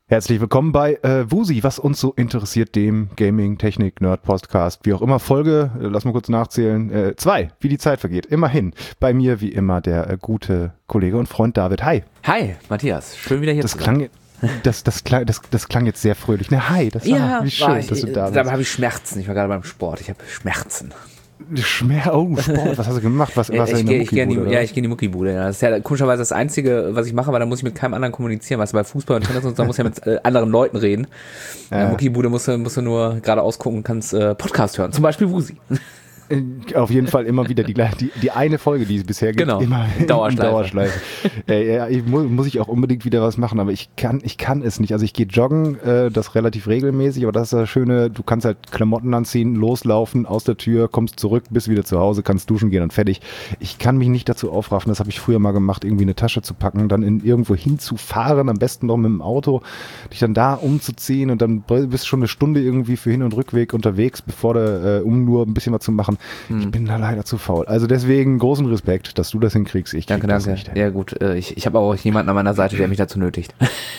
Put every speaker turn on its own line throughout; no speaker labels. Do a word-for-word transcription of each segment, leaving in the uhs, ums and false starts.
Herzlich willkommen bei äh, Wusi, was uns so interessiert, dem Gaming, Technik, Nerd Podcast, wie auch immer. Folge, äh, lass mal kurz nachzählen, äh, zwei, wie die Zeit vergeht, immerhin. Bei mir wie immer der äh, gute Kollege und Freund David. Hi.
Hi, Matthias, schön wieder hier
das
zu
klang,
sein.
Das, das, klang, das, das klang jetzt sehr fröhlich. Ne, hi, das war,
ja,
wie schön,
war ich,
dass du da bist.
Dabei habe ich Schmerzen, ich war gerade beim Sport, ich habe Schmerzen.
Schmer oh, Sport, was hast du gemacht? Was, was
ich
in
gehe
der
geh
Muckibude?
die, ja, ich gehe in die Muckibude. Ja. Das ist ja komischerweise das Einzige, was ich mache, weil da muss ich mit keinem anderen kommunizieren. Weißt du, bei Fußball und Tennis und so, da muss ich ja mit äh, anderen Leuten reden. Ja. In der Muckibude musst du, musst du nur geradeaus gucken und kannst äh, Podcast hören, zum Beispiel Wusi.
Auf jeden Fall immer wieder die, die, die eine Folge, die es bisher gibt,
genau.
immer in
Dauerschleife.
Dauerschleife. äh, ja, ich muss, muss ich auch unbedingt wieder was machen, aber ich kann, ich kann es nicht. Also ich gehe joggen, äh, das relativ regelmäßig, aber das ist das Schöne, du kannst halt Klamotten anziehen, loslaufen, aus der Tür, kommst zurück, bist wieder zu Hause, kannst duschen gehen und fertig. Ich kann mich nicht dazu aufraffen, das habe ich früher mal gemacht, irgendwie eine Tasche zu packen, dann in irgendwo hinzufahren, am besten noch mit dem Auto, dich dann da umzuziehen und dann bist du schon eine Stunde irgendwie für Hin- und Rückweg unterwegs, bevor du, äh, um nur ein bisschen was zu machen. Ich bin da leider zu faul. Also deswegen großen Respekt, dass du das hinkriegst. Ich krieg
danke,
das
danke.
nicht hin.
Ja gut, ich, ich habe auch jemanden an meiner Seite, der mich dazu nötigt.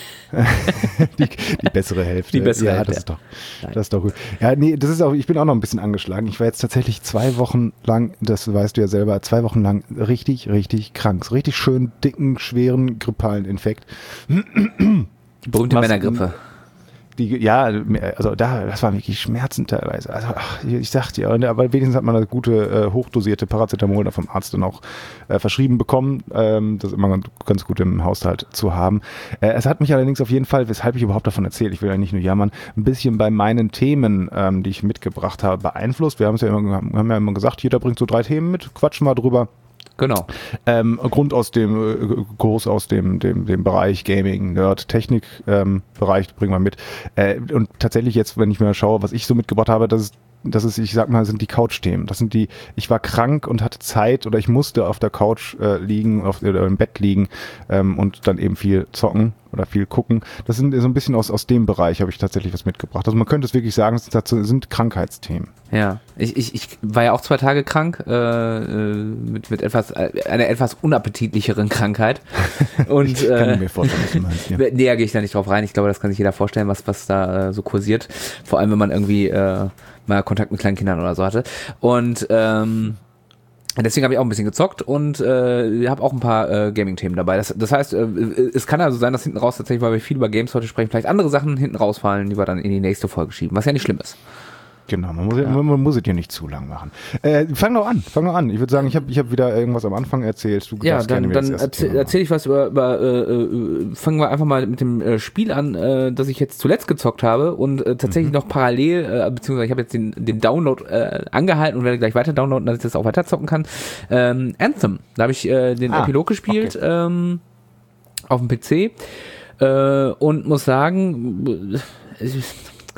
die, die bessere Hälfte.
Die bessere
ja,
Hälfte.
Das ist doch, das ist doch gut. Ja, nee, das ist auch, ich bin auch noch ein bisschen angeschlagen. Ich war jetzt tatsächlich zwei Wochen lang, das weißt du ja selber, zwei Wochen lang richtig, richtig krank. So richtig schön dicken, schweren, grippalen Infekt.
Die berühmte
Was,
Männergrippe.
Die, ja, also da, das waren wirklich Schmerzen teilweise. Also ach, ich sag dir, aber wenigstens hat man eine gute, äh, hochdosierte Paracetamol da vom Arzt dann auch äh, verschrieben bekommen. Ähm, das ist immer ganz, ganz gut im Haushalt zu haben. Äh, es hat mich allerdings auf jeden Fall, weshalb ich überhaupt davon erzähle, ich will ja nicht nur jammern, ein bisschen bei meinen Themen, ähm, die ich mitgebracht habe, beeinflusst. Wir haben es ja immer, haben ja immer gesagt, jeder bringt so drei Themen mit, quatschen wir drüber.
Genau.
Ähm, Grund aus dem äh, Kurs aus dem, dem, dem Bereich Gaming, Nerd, Technik ähm, Bereich bringen wir mit. Äh, und tatsächlich jetzt, wenn ich mir schaue, was ich so mitgebracht habe, das ist, das ist, ich sag mal, sind die Couch-Themen. Das sind die, ich war krank und hatte Zeit oder ich musste auf der Couch äh, liegen, auf, oder im Bett liegen ähm, und dann eben viel zocken oder viel gucken. Das sind so ein bisschen aus, aus dem Bereich habe ich tatsächlich was mitgebracht. Also man könnte es wirklich sagen, das sind Krankheitsthemen.
Ja, ich, ich, ich war ja auch zwei Tage krank, äh, mit, mit etwas, äh, einer etwas unappetitlicheren Krankheit. Und, äh,
kann ich mir vorstellen, was du meinst, ja.
Näher gehe ich da nicht drauf rein. Ich glaube, das kann sich jeder vorstellen, was, was da äh, so kursiert. Vor allem, wenn man irgendwie äh, mal Kontakt mit kleinen Kindern oder so hatte. Und ähm, deswegen habe ich auch ein bisschen gezockt und äh, habe auch ein paar äh, Gaming-Themen dabei. Das, das heißt, äh, es kann also sein, dass hinten raus tatsächlich, weil wir viel über Games heute sprechen, vielleicht andere Sachen hinten rausfallen, die wir dann in die nächste Folge schieben, was ja nicht schlimm ist.
Genau, man muss, ja. man, man muss es dir nicht zu lang machen. Äh, fang doch an, fang doch an. Ich würde sagen, ich habe ich hab wieder irgendwas am Anfang erzählt. Du
ja, dann, dann erzähle erzähl ich was über, über äh, äh, fangen wir einfach mal mit dem äh, Spiel an, äh, das ich jetzt zuletzt gezockt habe und äh, tatsächlich mhm. noch parallel, äh, beziehungsweise ich habe jetzt den, den Download äh, angehalten und werde gleich weiter downloaden, dass ich das auch weiter zocken kann. Ähm, Anthem, da habe ich äh, den ah, Epilog gespielt, okay. ähm, auf dem P C äh, und muss sagen, es ist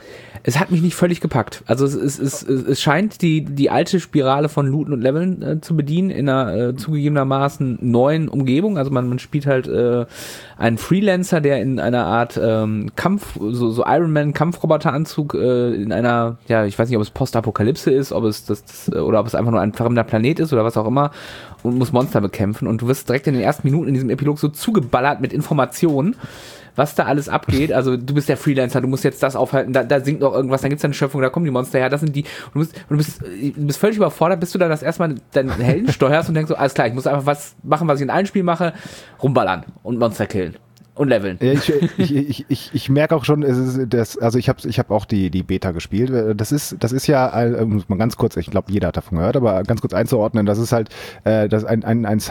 Es hat mich nicht völlig gepackt. Also es, es, es, es scheint die, die alte Spirale von Looten und Leveln äh, zu bedienen in einer äh, zugegebenermaßen neuen Umgebung. Also man, man spielt halt äh, einen Freelancer, der in einer Art ähm, Kampf, so, so Iron Man Kampfroboteranzug äh, in einer, ja, ich weiß nicht, ob es Postapokalypse ist, ob es das, das oder ob es einfach nur ein fremder Planet ist oder was auch immer und muss Monster bekämpfen. Und du wirst direkt in den ersten Minuten in diesem Epilog so zugeballert mit Informationen, was da alles abgeht. Also du bist der Freelancer, du musst jetzt das aufhalten, da, da singt noch irgendwas, dann gibt's eine Schöpfung, da kommen die Monster her, das sind die, und du bist, und du bist, du bist völlig überfordert, bis du dann das erstmal deinen Helden steuerst und denkst so, alles klar, ich muss einfach was machen, was ich in allen Spielen mache, rumballern und Monster killen. Und leveln.
Ja, ich, ich, ich, ich, ich merke auch schon, es ist das, also ich habe ich hab auch die, die Beta gespielt. Das ist, das ist ja, muss man ganz kurz, ich glaube, jeder hat davon gehört, aber ganz kurz einzuordnen, das ist halt äh, das ein, ein, ein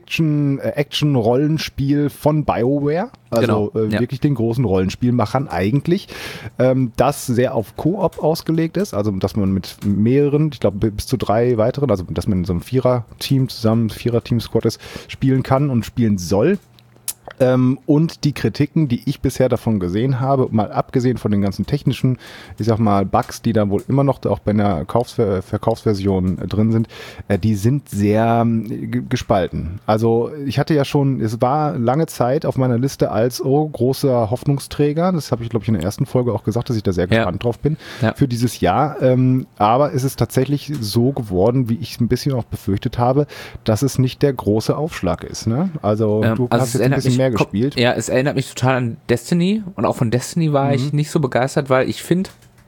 Science-Fiction-Action-Rollenspiel von BioWare. Also genau, äh, ja. wirklich den großen Rollenspielmachern eigentlich, ähm, das sehr auf Koop ausgelegt ist, also dass man mit mehreren, ich glaube bis zu drei weiteren, also dass man in so einem Vierer-Team zusammen, Vierer-Team-Squad ist, spielen kann und spielen soll. Ähm, und die Kritiken, die ich bisher davon gesehen habe, mal abgesehen von den ganzen technischen, ich sag mal, Bugs, die da wohl immer noch auch bei einer Kaufs- Verkaufsversion äh, drin sind, äh, die sind sehr äh, gespalten. Also ich hatte ja schon, es war lange Zeit auf meiner Liste als oh, großer Hoffnungsträger, das habe ich glaube ich in der ersten Folge auch gesagt, dass ich da sehr gespannt ja. drauf bin, ja. für dieses Jahr, ähm, aber es ist tatsächlich so geworden, wie ich es ein bisschen auch befürchtet habe, dass es nicht der große Aufschlag ist. Ne? Also
ähm,
du
also
hast jetzt ein bisschen mehr mehr gespielt.
Ja, es erinnert mich total an Destiny und auch von Destiny war mhm. ich nicht so begeistert, weil ich finde,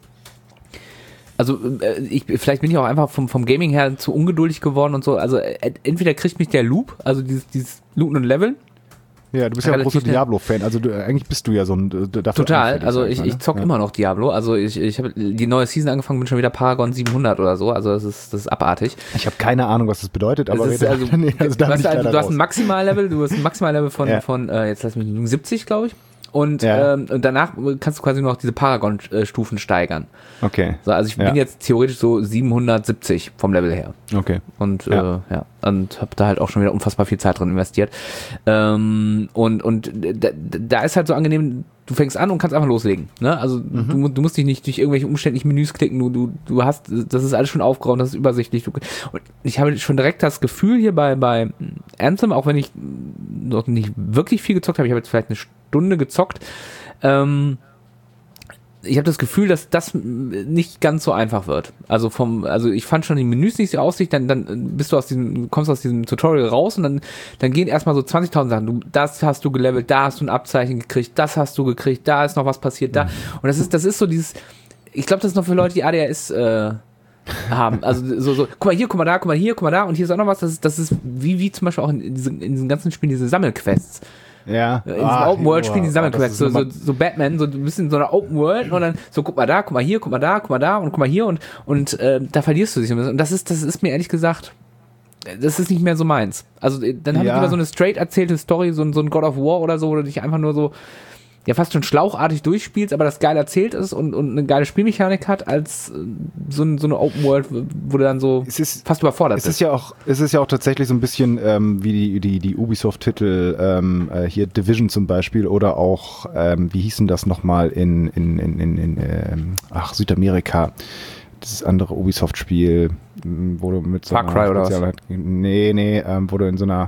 also ich, vielleicht bin ich auch einfach vom, vom Gaming her zu ungeduldig geworden und so, also entweder kriegt mich der Loop, also dieses, dieses Looten und Leveln.
Ja, du bist ja ein großer Diablo-Fan, also du, eigentlich bist du ja so ein...
Total, also ich, ich zock ja. immer noch Diablo, also ich, ich habe die neue Season angefangen, bin schon wieder Paragon siebenhundert oder so, also das ist, das ist abartig.
Ich habe keine Ahnung, was das bedeutet, aber...
Das ist, also, nee, also da du, also, du hast ein Maximallevel, du hast ein Maximallevel von, ja. von äh, jetzt lass mich siebzig, glaube ich. Und, ja. ähm, und danach kannst du quasi nur noch diese Paragon-Stufen steigern.
Okay.
So, also ich
ja.
bin jetzt theoretisch so siebenhundertsiebzig vom Level her.
Okay.
Und ja, äh, ja und habe da halt auch schon wieder unfassbar viel Zeit drin investiert. Ähm, und und da, da ist halt so angenehm, du fängst an und kannst einfach loslegen. Ne? Also mhm. du, du musst dich nicht durch irgendwelche umständlichen Menüs klicken, du, du, du hast, das ist alles schon aufgeräumt, das ist übersichtlich. Du, und ich habe schon direkt das Gefühl hier bei, bei Anthem, auch wenn ich noch nicht wirklich viel gezockt habe, ich habe jetzt vielleicht eine Stunde gezockt, ähm, ich habe das Gefühl, dass das nicht ganz so einfach wird. Also vom, also ich fand schon die Menüs nicht so aussicht, dann, dann bist du aus diesem, kommst aus diesem Tutorial raus und dann, dann gehen erstmal so zwanzigtausend Sachen. Du, das hast du gelevelt, da hast du ein Abzeichen gekriegt, das hast du gekriegt, da ist noch was passiert, da. Und das ist, das ist so dieses, ich glaube, das ist noch für Leute, die A D H S äh, haben. Also so, so, guck mal hier, guck mal da, guck mal hier, guck mal da und hier ist auch noch was. Das ist, das ist wie, wie zum Beispiel auch in diesen, in diesen ganzen Spielen diese Sammelquests.
Ja.
In diesem ah, Open World spielen die Sammelquests, so, so, so Batman, so ein bisschen so eine Open World und dann so guck mal da, guck mal hier, guck mal da, guck mal da und guck mal hier und und äh, da verlierst du dich und das ist das ist mir ehrlich gesagt, das ist nicht mehr so meins. Also dann habe ja. ich lieber so eine straight erzählte Story, so, so ein God of War oder so, wo du dich einfach nur so ja fast schon schlauchartig durchspielst, aber das geil erzählt ist und, und eine geile Spielmechanik hat, als so, so eine Open World, wo du dann so
es ist,
fast überfordert
es bist. Ist ja auch, es ist ja auch tatsächlich so ein bisschen ähm, wie die, die, die Ubisoft-Titel, ähm, äh, hier Division zum Beispiel oder auch, ähm, wie hieß denn das nochmal in, in, in, in, in ähm, ach, Südamerika, dieses andere Ubisoft-Spiel, wo du mit so
Far Cry oder was?
Nee, nee, ähm, wo du in so einer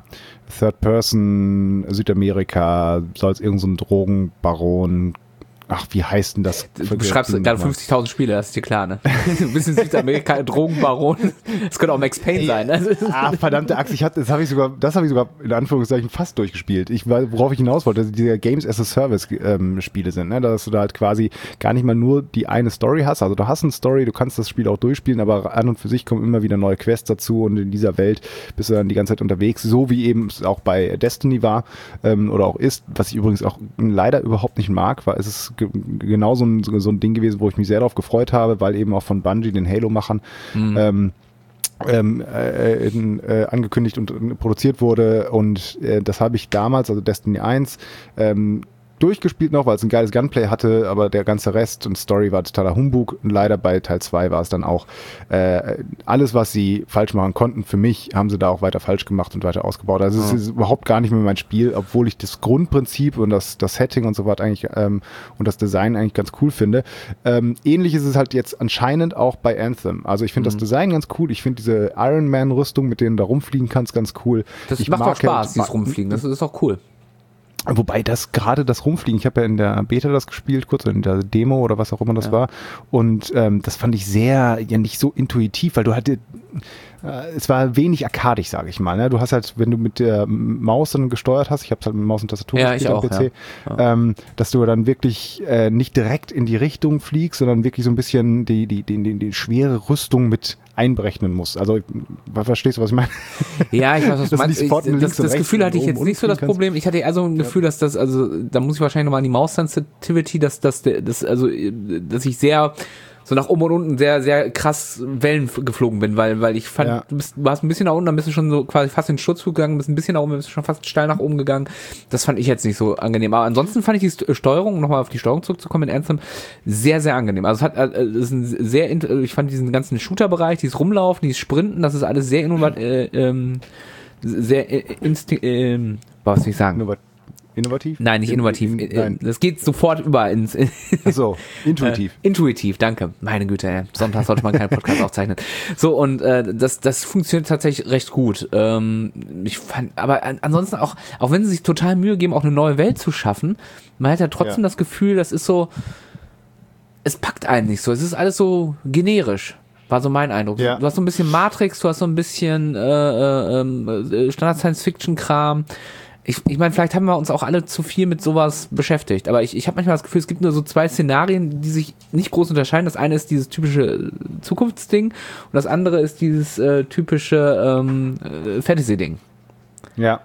Third-Person Südamerika sollst irgend so ein Drogenbaron, ach, wie heißt denn das?
Du beschreibst gerade fünfzigtausend Spiele, das ist dir klar, ne? Du bist in Südamerika, Drogenbaron. Das könnte auch Max Payne sein, ne?
Ah, verdammte Axt, ich hatte, das habe ich sogar, das habe ich sogar in Anführungszeichen fast durchgespielt. Ich, worauf ich hinaus wollte, dass diese Games as a Service ähm, Spiele sind, ne? Dass du da halt quasi gar nicht mal nur die eine Story hast. Also du hast eine Story, du kannst das Spiel auch durchspielen, aber an und für sich kommen immer wieder neue Quests dazu und in dieser Welt bist du dann die ganze Zeit unterwegs, so wie eben es auch bei Destiny war ähm, oder auch ist, was ich übrigens auch leider überhaupt nicht mag, weil es ist genau so ein, so ein Ding gewesen, wo ich mich sehr darauf gefreut habe, weil eben auch von Bungie, den Halo-Machern, mhm. ähm, ähm, äh, in, äh, angekündigt und äh, produziert wurde und äh, das habe ich damals, also Destiny eins, ähm, durchgespielt noch, weil es ein geiles Gunplay hatte, aber der ganze Rest und Story war totaler Humbug und leider bei Teil zwei war es dann auch äh, alles, was sie falsch machen konnten, für mich, haben sie da auch weiter falsch gemacht und weiter ausgebaut. Also ja. Es ist überhaupt gar nicht mehr mein Spiel, obwohl ich das Grundprinzip und das, das Setting und so weiter eigentlich ähm, und das Design eigentlich ganz cool finde. Ähm, ähnlich ist es halt jetzt anscheinend auch bei Anthem. Also ich finde mhm. das Design ganz cool, ich finde diese Iron Man Rüstung, mit denen du da rumfliegen kannst, ganz cool.
Das
ich
macht
mag
auch Spaß, dieses Rumfliegen, das ist auch cool.
Wobei das gerade das Rumfliegen, ich habe ja in der Beta das gespielt, kurz in der Demo oder was auch immer das ja. war und ähm, das fand ich sehr, ja nicht so intuitiv, weil du halt, äh, es war wenig arkadig, sage ich mal. Ne? Du hast halt, wenn du mit der Maus dann gesteuert hast, ich habe es halt mit Maus und Tastatur
ja,
gespielt
am
P C,
ja. Ja.
Ähm, dass du dann wirklich äh, nicht direkt in die Richtung fliegst, sondern wirklich so ein bisschen die, die, die, die, die schwere Rüstung mit einberechnen musst. Also, verstehst du, was ich meine?
Ja, ich weiß, was du meinst. Ich, das das Gefühl hatte ich jetzt nicht so das Problem. Ich hatte eher so ein Gefühl, dass das, also, da muss ich wahrscheinlich nochmal an die Maus-Sensitivity, dass das, das, also, dass ich sehr, so nach oben und unten sehr, sehr krass Wellen geflogen bin, weil, weil ich fand, ja. du, bist, du warst ein bisschen nach unten, dann bist du schon so quasi fast in den Sturzflug gegangen, bist ein bisschen nach oben, bist schon fast steil nach oben gegangen. Das fand ich jetzt nicht so angenehm. Aber ansonsten fand ich die Steuerung, um nochmal auf die Steuerung zurückzukommen in Anthem, sehr, sehr angenehm. Also es hat, es ist ein sehr, ich fand diesen ganzen Shooter-Bereich, dieses Rumlaufen, dieses Sprinten, das ist alles sehr innovativ, äh, ähm, sehr instinkt, äh, was soll ich sagen?
Innovat- Innovativ?
Nein, nicht innovativ. In, in, Nein. Das geht sofort über ins...
Ach so, intuitiv.
Äh, intuitiv, danke. Meine Güte, ey. Sonntag sollte man keinen Podcast aufzeichnen. So, und äh, das, das funktioniert tatsächlich recht gut. Ähm, ich fand, aber an, ansonsten auch, auch wenn sie sich total Mühe geben, auch eine neue Welt zu schaffen, man hat ja trotzdem ja. das Gefühl, das ist so... Es packt einen nicht so. Es ist alles so generisch. War so mein Eindruck. Ja. Du hast so ein bisschen Matrix, du hast so ein bisschen äh, äh, äh, Standard-Science-Fiction-Kram. Ich, ich meine, vielleicht haben wir uns auch alle zu viel mit sowas beschäftigt, aber ich, ich habe manchmal das Gefühl, es gibt nur so zwei Szenarien, die sich nicht groß unterscheiden. Das eine ist dieses typische Zukunftsding und das andere ist dieses äh, typische ähm, äh, Fantasy-Ding.
Ja.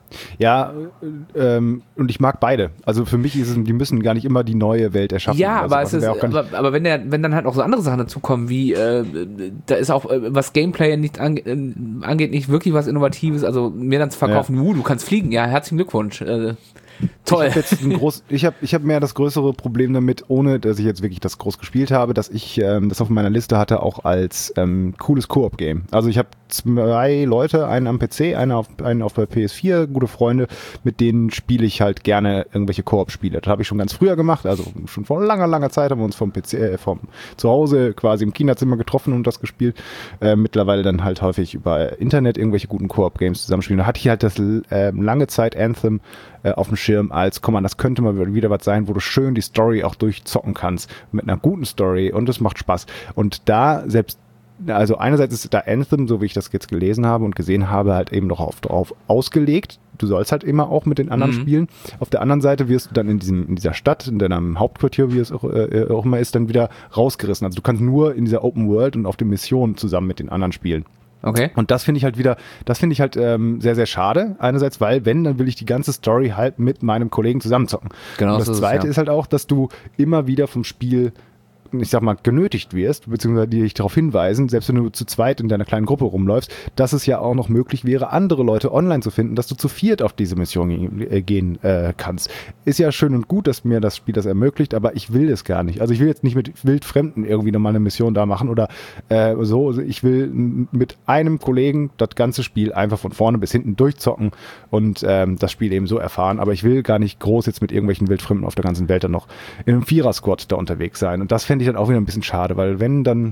Ja, ähm, und ich mag beide. Also für mich ist es, die müssen gar nicht immer die neue Welt erschaffen.
Ja,
also,
aber es ist, aber, aber wenn der, wenn dann halt auch so andere Sachen dazukommen, wie äh, da ist auch, äh, was Gameplay nicht ange, äh, angeht, nicht wirklich was Innovatives. Also mir dann zu verkaufen, ja. uh, du kannst fliegen, ja, herzlichen Glückwunsch. Äh, Toll.
Ich habe jetzt ein groß, ich habe ich hab mehr das größere Problem damit, ohne dass ich jetzt wirklich das groß gespielt habe, dass ich ähm, das auf meiner Liste hatte, auch als ähm, cooles Koop-Game. Also ich habe zwei Leute, einen am P C, einen auf, einen auf der P S vier, gute Freunde, mit denen spiele ich halt gerne irgendwelche Koop-Spiele. Das habe ich schon ganz früher gemacht, also schon vor langer, langer Zeit haben wir uns vom P C, äh, vom Zuhause quasi im Kinderzimmer getroffen und das gespielt. Äh, mittlerweile dann halt häufig über Internet irgendwelche guten Koop-Games zusammenspielen. Da hatte ich halt das äh, lange Zeit Anthem äh, auf dem Schirm als, komm mal, das könnte mal wieder was sein, wo du schön die Story auch durchzocken kannst, mit einer guten Story und es macht Spaß. Und da selbst, also einerseits ist da Anthem, so wie ich das jetzt gelesen habe und gesehen habe, halt eben noch auf, drauf ausgelegt. Du sollst halt immer auch mit den anderen mhm. spielen. Auf der anderen Seite wirst du dann in diesem in dieser Stadt, in deinem Hauptquartier, wie es auch, äh, auch immer ist, dann wieder rausgerissen. Also du kannst nur in dieser Open World und auf den Missionen zusammen mit den anderen spielen.
Okay.
Und das finde ich halt wieder, das finde ich halt ähm, sehr, sehr schade. Einerseits, weil wenn, dann will ich die ganze Story halt mit meinem Kollegen zusammenzocken.
Genau.
Und das
so
Zweite
ist, ja.
ist halt auch, dass du immer wieder vom Spiel, ich sag mal, genötigt wirst, beziehungsweise die dich darauf hinweisen, selbst wenn du zu zweit in deiner kleinen Gruppe rumläufst, dass es ja auch noch möglich wäre, andere Leute online zu finden, dass du zu viert auf diese Mission äh, gehen äh, kannst. Ist ja schön und gut, dass mir das Spiel das ermöglicht, aber ich will es gar nicht. Also ich will jetzt nicht mit Wildfremden irgendwie nochmal eine Mission da machen oder äh, so. Also ich will mit einem Kollegen das ganze Spiel einfach von vorne bis hinten durchzocken und ähm, das Spiel eben so erfahren, aber ich will gar nicht groß jetzt mit irgendwelchen Wildfremden auf der ganzen Welt dann noch in einem Vierer-Squad da unterwegs sein. Und das fände ich dann auch wieder ein bisschen schade, weil wenn dann,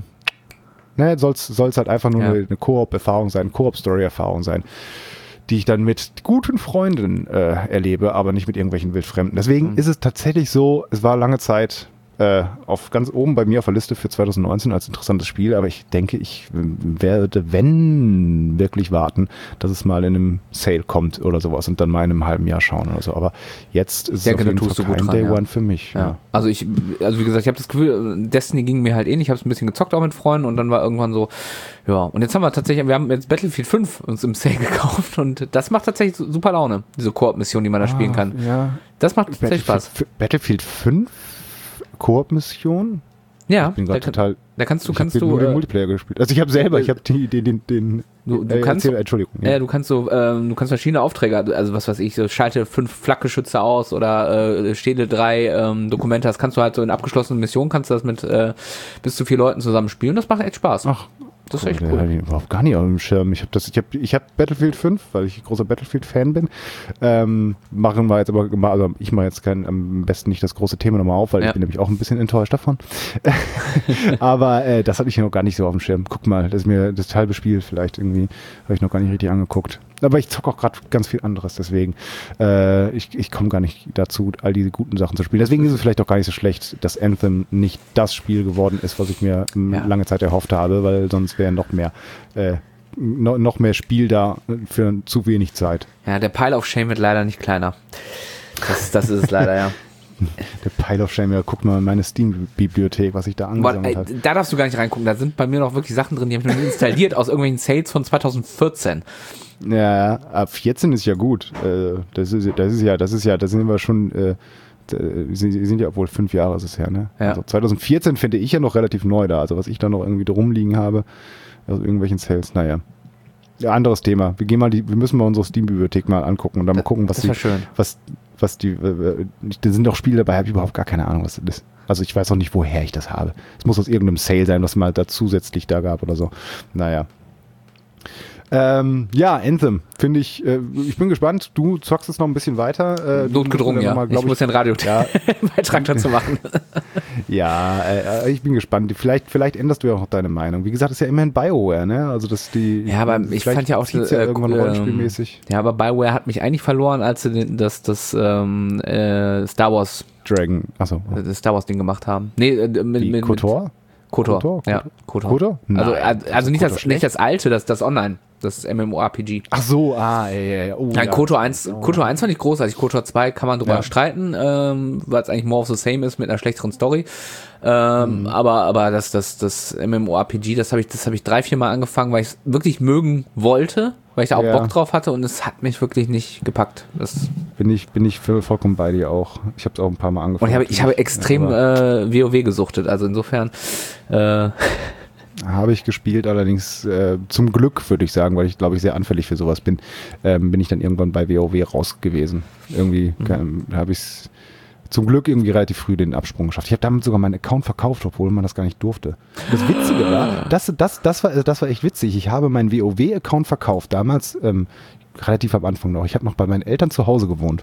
ne, soll es halt einfach nur ja. eine, eine Koop-Erfahrung sein, Koop-Story-Erfahrung sein, die ich dann mit guten Freunden äh, erlebe, aber nicht mit irgendwelchen Wildfremden. Deswegen mhm. ist es tatsächlich so, es war lange Zeit äh, auf ganz oben bei mir auf der Liste für zwanzig neunzehn als interessantes Spiel, aber ich denke, ich werde, wenn, wirklich warten, dass es mal in einem Sale kommt oder sowas und dann mal in einem halben Jahr schauen oder so. Aber jetzt ist es auf jeden Fall kein Day One für mich.
Ja. Ja. Also ich, also wie gesagt, ich habe das Gefühl, Destiny ging mir halt ähnlich, ich habe es ein bisschen gezockt auch mit Freunden und dann war irgendwann so, ja, und jetzt haben wir tatsächlich, wir haben jetzt Battlefield fünf uns im Sale gekauft und das macht tatsächlich super Laune, diese Koop-Mission, die man da ah, spielen kann.
Ja.
Das macht tatsächlich Spaß.
Battlefield fünf? Koop-Mission?
Ja,
ich bin gerade total.
Da kannst du,
ich
kannst
du.
nur
den Multiplayer gespielt. Also ich habe selber, ich habe den, den, den.
Du, du
äh,
kannst.
Erzähl, Entschuldigung.
Ja. ja, du kannst so, ähm, du kannst verschiedene Aufträge, also was weiß ich, so schalte fünf Flakgeschütze aus oder äh, stehle drei ähm, Dokumente. Das kannst du halt so in abgeschlossenen Missionen kannst du das mit äh, bis zu vier Leuten zusammen spielen. Das macht echt Spaß.
Ach.
Das ist echt
cool.
cool.
Ich überhaupt gar nicht auf dem Schirm. Ich habe das, ich habe, ich habe Battlefield fünf, weil ich großer Battlefield-Fan bin. Ähm, machen wir jetzt aber, also ich mache jetzt kein, am besten nicht das große Thema nochmal auf, weil ja. ich bin nämlich auch ein bisschen enttäuscht davon. aber äh, das hatte ich noch gar nicht so auf dem Schirm. Guck mal, das ist mir das halbe Spiel vielleicht irgendwie, habe ich noch gar nicht richtig angeguckt. Aber ich zocke auch gerade ganz viel anderes, deswegen äh, ich, ich komme gar nicht dazu, all diese guten Sachen zu spielen. Deswegen ist es vielleicht auch gar nicht so schlecht, dass Anthem nicht das Spiel geworden ist, was ich mir ja. lange Zeit erhofft habe, weil sonst wäre noch mehr äh, no, noch mehr Spiel da für zu wenig Zeit.
Ja, der Pile of Shame wird leider nicht kleiner. Das, das ist es leider, ja.
Der Pile of Shame, ja, guck mal in meine Steam-Bibliothek, was ich da angesammelt habe.
Da darfst du gar nicht reingucken, da sind bei mir noch wirklich Sachen drin, die habe ich noch nie installiert, aus irgendwelchen Sales von zwanzig vierzehn.
Ja, ab vierzehn ist ja gut. Das ist, das ist ja, das ist ja, da sind wir schon, äh, sie sind ja wohl fünf Jahre ist es her, ne?
Ja.
Also zwanzig vierzehn finde ich ja noch relativ neu da, also was ich da noch irgendwie drum liegen habe, also irgendwelchen Sales, naja. Ja, anderes Thema. Wir gehen mal die, wir müssen mal unsere Steam-Bibliothek mal angucken und dann mal gucken, was
das
die,
schön.
was, was die, äh, da sind auch Spiele dabei, habe ich überhaupt gar keine Ahnung, was das ist. Also ich weiß auch nicht, woher ich das habe. Es muss aus irgendeinem Sale sein, was mal da zusätzlich da gab oder so. Naja. Ähm, ja, Anthem, finde ich, äh, ich bin gespannt, du zockst es noch ein bisschen weiter. Äh,
Notgedrungen, ja. Mal, ich, ich muss ja einen Radio-Beitrag ja. dazu machen.
Ja, äh, ich bin gespannt. Vielleicht, vielleicht änderst du ja auch noch deine Meinung. Wie gesagt, ist ja immerhin BioWare, ne? Also das die.
Ja, aber ich fand ja auch
das ja äh, irgendwann äh, rollenspielmäßig.
Ja, aber BioWare hat mich eigentlich verloren, als sie das, das ähm, äh, Star Wars
Dragon, achso.
Das Star Wars Ding gemacht haben. Nee, äh, mit,
die
mit,
KOTOR?
KOTOR,
KOTOR?
ja, KOTOR.
KOTOR?
Also,
Nein,
also nicht das, nicht das alte, das, das Online. Das ist MMORPG.
Ach so, ah, ja, ja, ja. Oh,
Nein,
ja.
KOTOR eins, KOTOR eins fand ich großartig. KOTOR zwei kann man drüber
Ja.
streiten, ähm, weil es eigentlich more of the same ist mit einer schlechteren Story. Ähm, mhm. Aber, aber das, das, das MMORPG, das habe ich, das habe ich drei, vier Mal angefangen, weil ich es wirklich mögen wollte, weil ich da auch ja. Bock drauf hatte und es hat mich wirklich nicht gepackt. Das
bin ich, bin ich vollkommen bei dir auch. Ich habe es auch ein paar Mal angefangen.
Und ich habe, ich habe extrem ja, äh, WoW gesuchtet, also insofern äh,
habe ich gespielt, allerdings äh, zum Glück, würde ich sagen, weil ich glaube ich sehr anfällig für sowas bin, ähm, bin ich dann irgendwann bei WoW raus gewesen. Irgendwie mhm. habe ich es zum Glück irgendwie relativ früh den Absprung geschafft. Ich habe damit sogar meinen Account verkauft, obwohl man das gar nicht durfte. Das Witzige war, das, das, das, war, das war echt witzig. Ich habe meinen WoW-Account verkauft, damals ähm, relativ am Anfang noch. Ich habe noch bei meinen Eltern zu Hause gewohnt.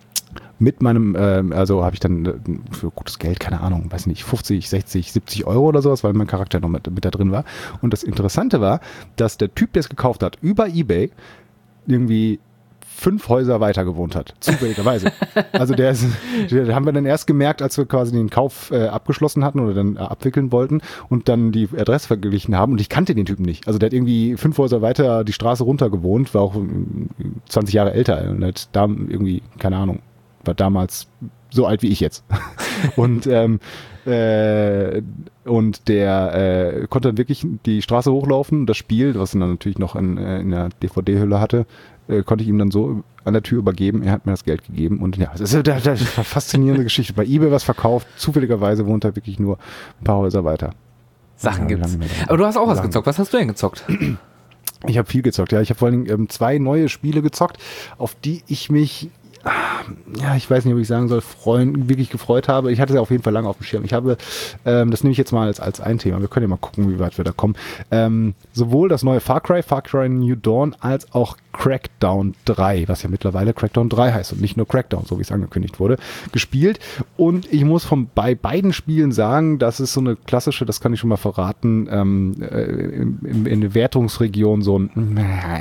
Mit meinem, äh, also habe ich dann äh, für gutes Geld, keine Ahnung, weiß nicht, fünfzig, sechzig, siebzig Euro oder sowas, weil mein Charakter noch mit, mit da drin war. Und das Interessante war, dass der Typ, der es gekauft hat, über eBay irgendwie fünf Häuser weiter gewohnt hat. Zufälligerweise. Also der ist, der haben wir dann erst gemerkt, als wir quasi den Kauf äh, abgeschlossen hatten oder dann äh, abwickeln wollten und dann die Adresse verglichen haben. Und ich kannte den Typen nicht. Also der hat irgendwie fünf Häuser weiter die Straße runter gewohnt, war auch zwanzig Jahre älter und hat da irgendwie, keine Ahnung, war damals so alt wie ich jetzt. Und ähm, äh, und der äh, konnte dann wirklich die Straße hochlaufen. Das Spiel, was er dann natürlich noch in, in der D V D-Hülle hatte, äh, konnte ich ihm dann so an der Tür übergeben. Er hat mir das Geld gegeben. Und ja, das ist eine, das ist eine faszinierende Geschichte. Bei eBay was verkauft. Zufälligerweise wohnt er wirklich nur ein paar Häuser weiter.
Sachen ja, gibt's. Aber du hast auch was
Lang.
gezockt. Was hast du denn gezockt?
Ich habe viel gezockt, ja. Ich habe vor allem ähm, zwei neue Spiele gezockt, auf die ich mich ja, ich weiß nicht, ob ich sagen soll, freuen, wirklich gefreut habe. Ich hatte es ja auf jeden Fall lange auf dem Schirm. Ich habe, ähm, das nehme ich jetzt mal als, als ein Thema. Wir können ja mal gucken, wie weit wir da kommen. Ähm, sowohl das neue Far Cry, Far Cry New Dawn, als auch Crackdown drei, was ja mittlerweile Crackdown drei heißt und nicht nur Crackdown, so wie es angekündigt wurde, gespielt. Und ich muss von bei beiden Spielen sagen, das ist so eine klassische, das kann ich schon mal verraten, ähm, äh, in, in der Wertungsregion so ein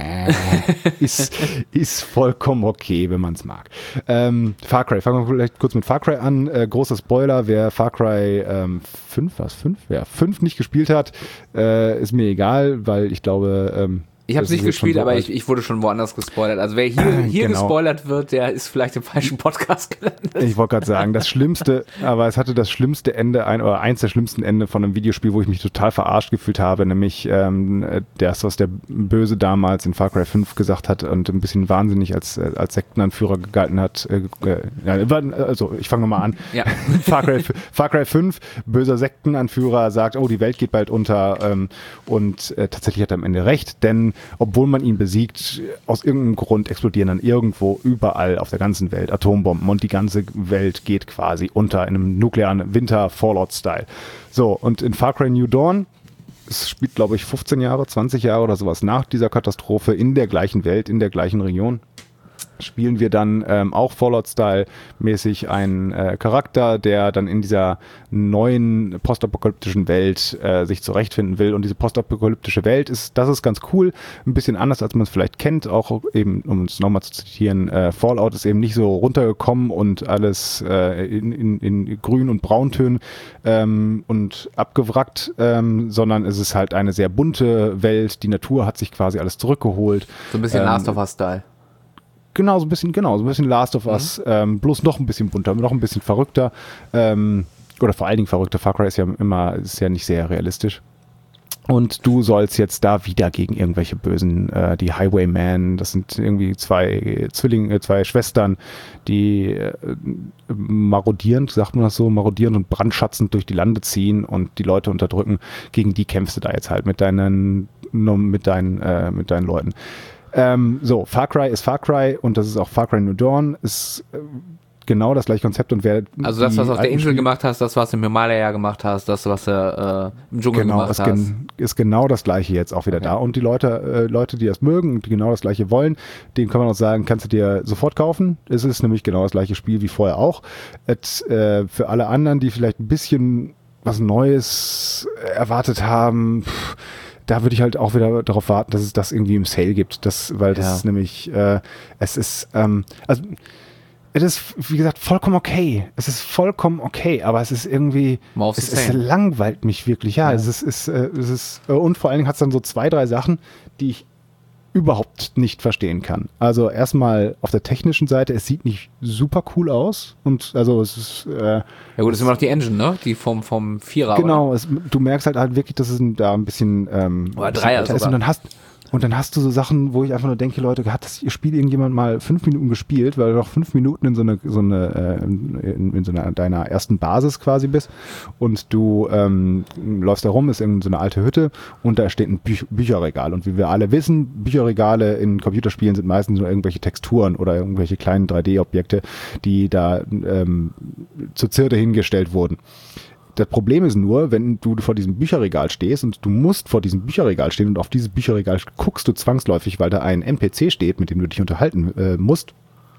ist, ist vollkommen okay, wenn man es mag. Ähm, Far Cry, fangen wir vielleicht kurz mit Far Cry an. Äh, großer Spoiler, wer Far Cry ähm, fünf, was, fünf? Ja, fünf nicht gespielt hat, äh, ist mir egal, weil ich glaube, ähm,
ich habe es nicht gespielt, so aber ich, ich wurde schon woanders gespoilert. Also wer hier, hier genau. gespoilert wird, der ist vielleicht im falschen Podcast gelandet.
Ich wollte gerade sagen, das Schlimmste, aber es hatte das schlimmste Ende, ein, oder eins der schlimmsten Ende von einem Videospiel, wo ich mich total verarscht gefühlt habe, nämlich ähm, das, was der Böse damals in Far Cry fünf gesagt hat und ein bisschen wahnsinnig als, als Sektenanführer gegalten hat. Äh, also ich fange nochmal an.
Ja.
Far Cry, Far Cry fünf, böser Sektenanführer sagt, oh, die Welt geht bald unter ähm, und äh, tatsächlich hat er am Ende recht, denn obwohl man ihn besiegt, aus irgendeinem Grund explodieren dann irgendwo überall auf der ganzen Welt Atombomben und die ganze Welt geht quasi unter in einem nuklearen Winter-Fallout-Style. So, und in Far Cry New Dawn, es spielt, glaube ich, fünfzehn Jahre, zwanzig Jahre oder sowas nach dieser Katastrophe in der gleichen Welt, in der gleichen Region, spielen wir dann ähm, auch Fallout-Style-mäßig einen äh, Charakter, der dann in dieser neuen postapokalyptischen Welt äh, sich zurechtfinden will. Und diese postapokalyptische Welt ist, das ist ganz cool, ein bisschen anders, als man es vielleicht kennt. Auch eben, um es nochmal zu zitieren, äh, Fallout ist eben nicht so runtergekommen und alles äh, in, in, in Grün- und Brauntönen ähm, und abgewrackt, ähm, sondern es ist halt eine sehr bunte Welt. Die Natur hat sich quasi alles zurückgeholt.
So ein bisschen
ähm,
Last of Us-Style.
Genau, so ein bisschen, genau, so ein bisschen Last of Us, mhm. ähm, bloß noch ein bisschen bunter, noch ein bisschen verrückter, ähm, oder vor allen Dingen verrückter. Far Cry ist ja immer, ist ja nicht sehr realistisch. Und du sollst jetzt da wieder gegen irgendwelche Bösen, äh, die Highwaymen, das sind irgendwie zwei Zwillinge, zwei Schwestern, die äh, marodierend, sagt man das so, marodierend und brandschatzend durch die Lande ziehen und die Leute unterdrücken. Gegen die kämpfst du da jetzt halt mit deinen, mit deinen, äh, mit deinen Leuten. Ähm, so, Far Cry ist Far Cry und das ist auch Far Cry New Dawn, ist äh, genau das gleiche Konzept und wer
also das, was du auf der Insel Spiel gemacht hast, das, was du im Himalaya gemacht hast, das, was du äh, im Dschungel
genau,
gemacht
ist
hast.
Gen- ist genau das gleiche jetzt auch wieder okay. da und die Leute, äh, Leute, die das mögen und die genau das gleiche wollen, denen kann man auch sagen, kannst du dir sofort kaufen. Es ist nämlich genau das gleiche Spiel wie vorher auch. Et, äh, für alle anderen, die vielleicht ein bisschen was Neues erwartet haben, pff, da würde ich halt auch wieder darauf warten, dass es das irgendwie im Sale gibt, das, weil das
ja.
ist nämlich, äh, es ist, ähm, also es ist, wie gesagt, vollkommen okay. Es ist vollkommen okay, aber es ist irgendwie, es, es langweilt mich wirklich. Ja, ja. es ist, ist, äh, es ist, äh, und vor allen Dingen hat es dann so zwei, drei Sachen, die ich überhaupt nicht verstehen kann. Also erstmal auf der technischen Seite, es sieht nicht super cool aus und also es ist äh,
ja gut, das ist immer noch die Engine, ne? Die vom vom Vierer.
Genau, es, du merkst halt halt wirklich, dass es da ein bisschen ähm,
oder Dreier
ist und dann hast Und dann hast du so Sachen, wo ich einfach nur denke, Leute, hat das Spiel irgendjemand mal fünf Minuten gespielt, weil du noch fünf Minuten in so eine, so eine, äh, in, in so einer deiner ersten Basis quasi bist und du ähm, läufst da rum, ist irgend so eine alte Hütte und da steht ein Büch- Bücherregal. Und wie wir alle wissen, Bücherregale in Computerspielen sind meistens nur irgendwelche Texturen oder irgendwelche kleinen drei D-Objekte, die da ähm, zur Zierde hingestellt wurden. Das Problem ist nur, wenn du vor diesem Bücherregal stehst und du musst vor diesem Bücherregal stehen und auf dieses Bücherregal guckst du zwangsläufig, weil da ein N P C steht, mit dem du dich unterhalten äh, musst.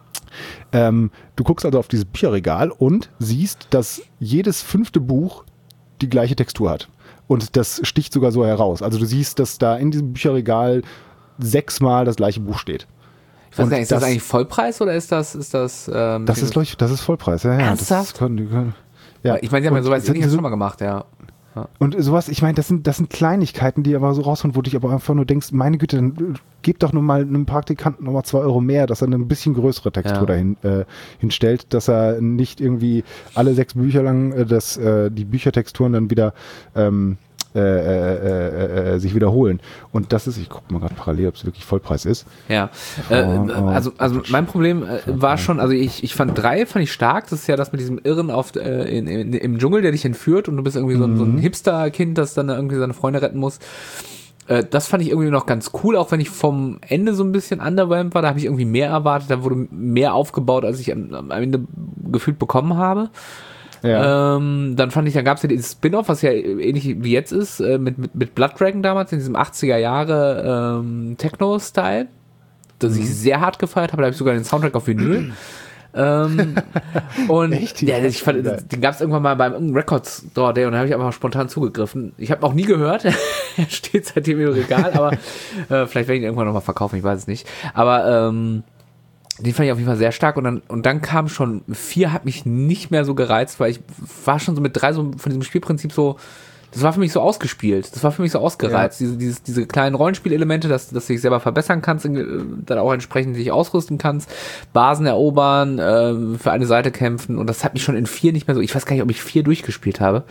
Ähm, du guckst also auf dieses Bücherregal und siehst, dass jedes fünfte Buch die gleiche Textur hat. Und das sticht sogar so heraus. Also du siehst, dass da in diesem Bücherregal sechsmal das gleiche Buch steht.
Ich weiß nicht, ist das, das eigentlich Vollpreis oder ist das... Ist das, ähm,
das, ist, ich, das ist Vollpreis, ja. ja.
Ernsthaft?
Das können, können, Ja.
Ich meine, sie haben ja sowas ähnliches schon mal gemacht, ja. ja.
Und sowas, ich meine, das sind, das sind Kleinigkeiten, die aber so raushauen, wo du dich aber einfach nur denkst, meine Güte, dann gib doch nur mal einem Praktikanten nochmal zwei Euro mehr, dass er eine ein bisschen größere Textur ja. dahin äh, hinstellt, dass er nicht irgendwie alle sechs Bücher lang äh, das, äh, die Büchertexturen dann wieder ähm, Äh, äh, äh, sich wiederholen. Und das ist, ich gucke mal gerade parallel, ob es wirklich Vollpreis ist.
Ja, äh, also, also mein Problem äh, war schon, also ich, ich fand drei, fand ich stark, das ist ja das mit diesem Irren auf, äh, in, in, im Dschungel, der dich entführt und du bist irgendwie so, mhm. so ein Hipster-Kind, das dann irgendwie seine Freunde retten muss. Äh, das fand ich irgendwie noch ganz cool, auch wenn ich vom Ende so ein bisschen underwhelmed war, da habe ich irgendwie mehr erwartet, da wurde mehr aufgebaut, als ich am, am Ende gefühlt bekommen habe. Ja. Ähm, dann fand ich, dann gab es ja dieses Spin-Off, was ja ähnlich wie jetzt ist, äh, mit, mit, mit Blood Dragon damals, in diesem achtziger Jahre ähm, Techno-Style, das mhm. ich sehr hart gefeiert habe, da habe ich sogar den Soundtrack auf Vinyl. ähm, und Echt? Ja, ich fand, ja. den gab es irgendwann mal beim Record Store Day und da habe ich einfach mal spontan zugegriffen. Ich habe auch nie gehört, er steht seitdem im Regal, aber äh, vielleicht werde ich ihn irgendwann nochmal verkaufen, ich weiß es nicht. Aber ähm, den fand ich auf jeden Fall sehr stark und dann, und dann kam schon, vier hat mich nicht mehr so gereizt, weil ich war schon so mit drei so von diesem Spielprinzip so, das war für mich so ausgespielt, das war für mich so ausgereizt, ja. diese, dieses, diese kleinen Rollenspielelemente, dass, dass du dich selber verbessern kannst, dann auch entsprechend dich ausrüsten kannst, Basen erobern, äh, für eine Seite kämpfen und das hat mich schon in vier nicht mehr so, ich weiß gar nicht, ob ich vier durchgespielt habe,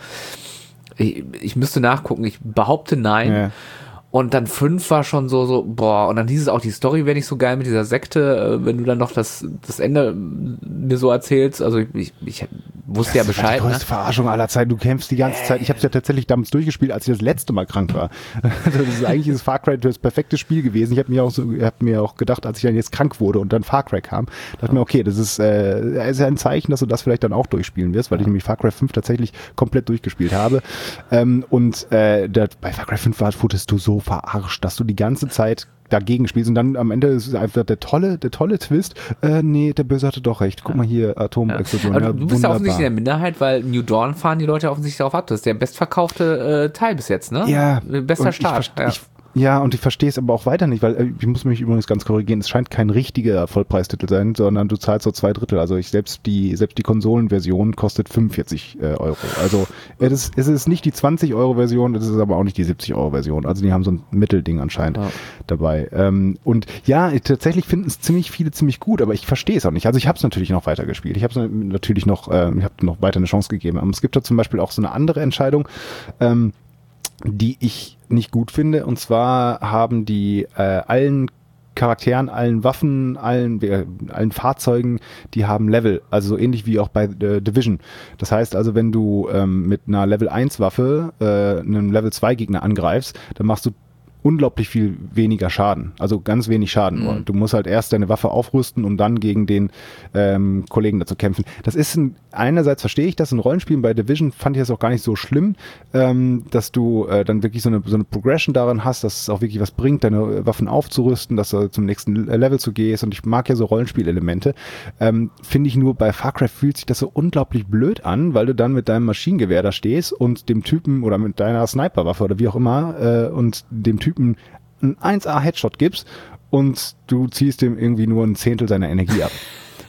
ich, ich müsste nachgucken, ich behaupte nein. Ja. Und dann fünf war schon so, so, boah, und dann hieß es auch, die Story wäre nicht so geil mit dieser Sekte, wenn du dann noch das, das Ende mir so erzählst, also ich, ich wusste ja Bescheid. Das ist die größte
ne? Verarschung aller Zeiten, du kämpfst die ganze äh. Zeit, ich habe es ja tatsächlich damals durchgespielt, als ich das letzte Mal krank war. Das ist eigentlich dieses Far Cry das perfekte Spiel gewesen, ich habe mir auch so, hab mir auch gedacht, als ich dann jetzt krank wurde und dann Far Cry kam, dachte mir, okay, das ist, äh, ist ja ein Zeichen, dass du das vielleicht dann auch durchspielen wirst, weil ich nämlich Far Cry fünf tatsächlich komplett durchgespielt habe ähm, und äh, das, bei Far Cry fünf war, wurdest du so verarscht, dass du die ganze Zeit dagegen spielst und dann am Ende ist einfach der tolle, der tolle Twist, äh, nee, der Böse hatte doch recht, guck ja. mal hier, Atomexplosion.
Ja. Aber du bist ja offensichtlich in der Minderheit, weil New Dawn fahren die Leute offensichtlich darauf ab, das ist der bestverkaufte äh, Teil bis jetzt, ne?
Ja.
Bester Start.
Ich, ja. Ich, Ja, und ich verstehe es aber auch weiter nicht, weil ich muss mich übrigens ganz korrigieren, es scheint kein richtiger Vollpreistitel sein, sondern du zahlst so zwei Drittel. Also ich selbst die selbst die Konsolenversion kostet fünfundvierzig äh, Euro. Also es ist, es ist nicht die zwanzig Euro Version, es ist aber auch nicht die siebzig Euro Version. Also die haben so ein Mittelding anscheinend ja. dabei. Ähm, und ja, tatsächlich finden es ziemlich viele ziemlich gut, aber ich verstehe es auch nicht. Also ich habe es natürlich noch weiter gespielt. Ich habe es natürlich noch, äh, ich habe noch weiter eine Chance gegeben. Aber es gibt da zum Beispiel auch so eine andere Entscheidung, ähm, die ich nicht gut finde. Und zwar haben die äh, allen Charakteren, allen Waffen, allen, äh, allen Fahrzeugen, die haben Level. Also so ähnlich wie auch bei äh, Division. Das heißt also, wenn du ähm, mit einer Level eins Waffe äh, einen Level zwei Gegner angreifst, dann machst du unglaublich viel weniger Schaden, also ganz wenig Schaden. Mhm. Du musst halt erst deine Waffe aufrüsten, um dann gegen den ähm, Kollegen dazu kämpfen. Das ist ein, einerseits verstehe ich das, in Rollenspielen bei Division fand ich das auch gar nicht so schlimm, ähm, dass du äh, dann wirklich so eine, so eine Progression daran hast, dass es auch wirklich was bringt, deine Waffen aufzurüsten, dass du zum nächsten Level zu gehst und ich mag ja so Rollenspielelemente. Ähm, finde ich nur, bei Far Cry fühlt sich das so unglaublich blöd an, weil du dann mit deinem Maschinengewehr da stehst und dem Typen oder mit deiner Sniperwaffe oder wie auch immer äh, und dem Typen einen eins A Headshot gibst und du ziehst dem irgendwie nur ein Zehntel seiner Energie ab.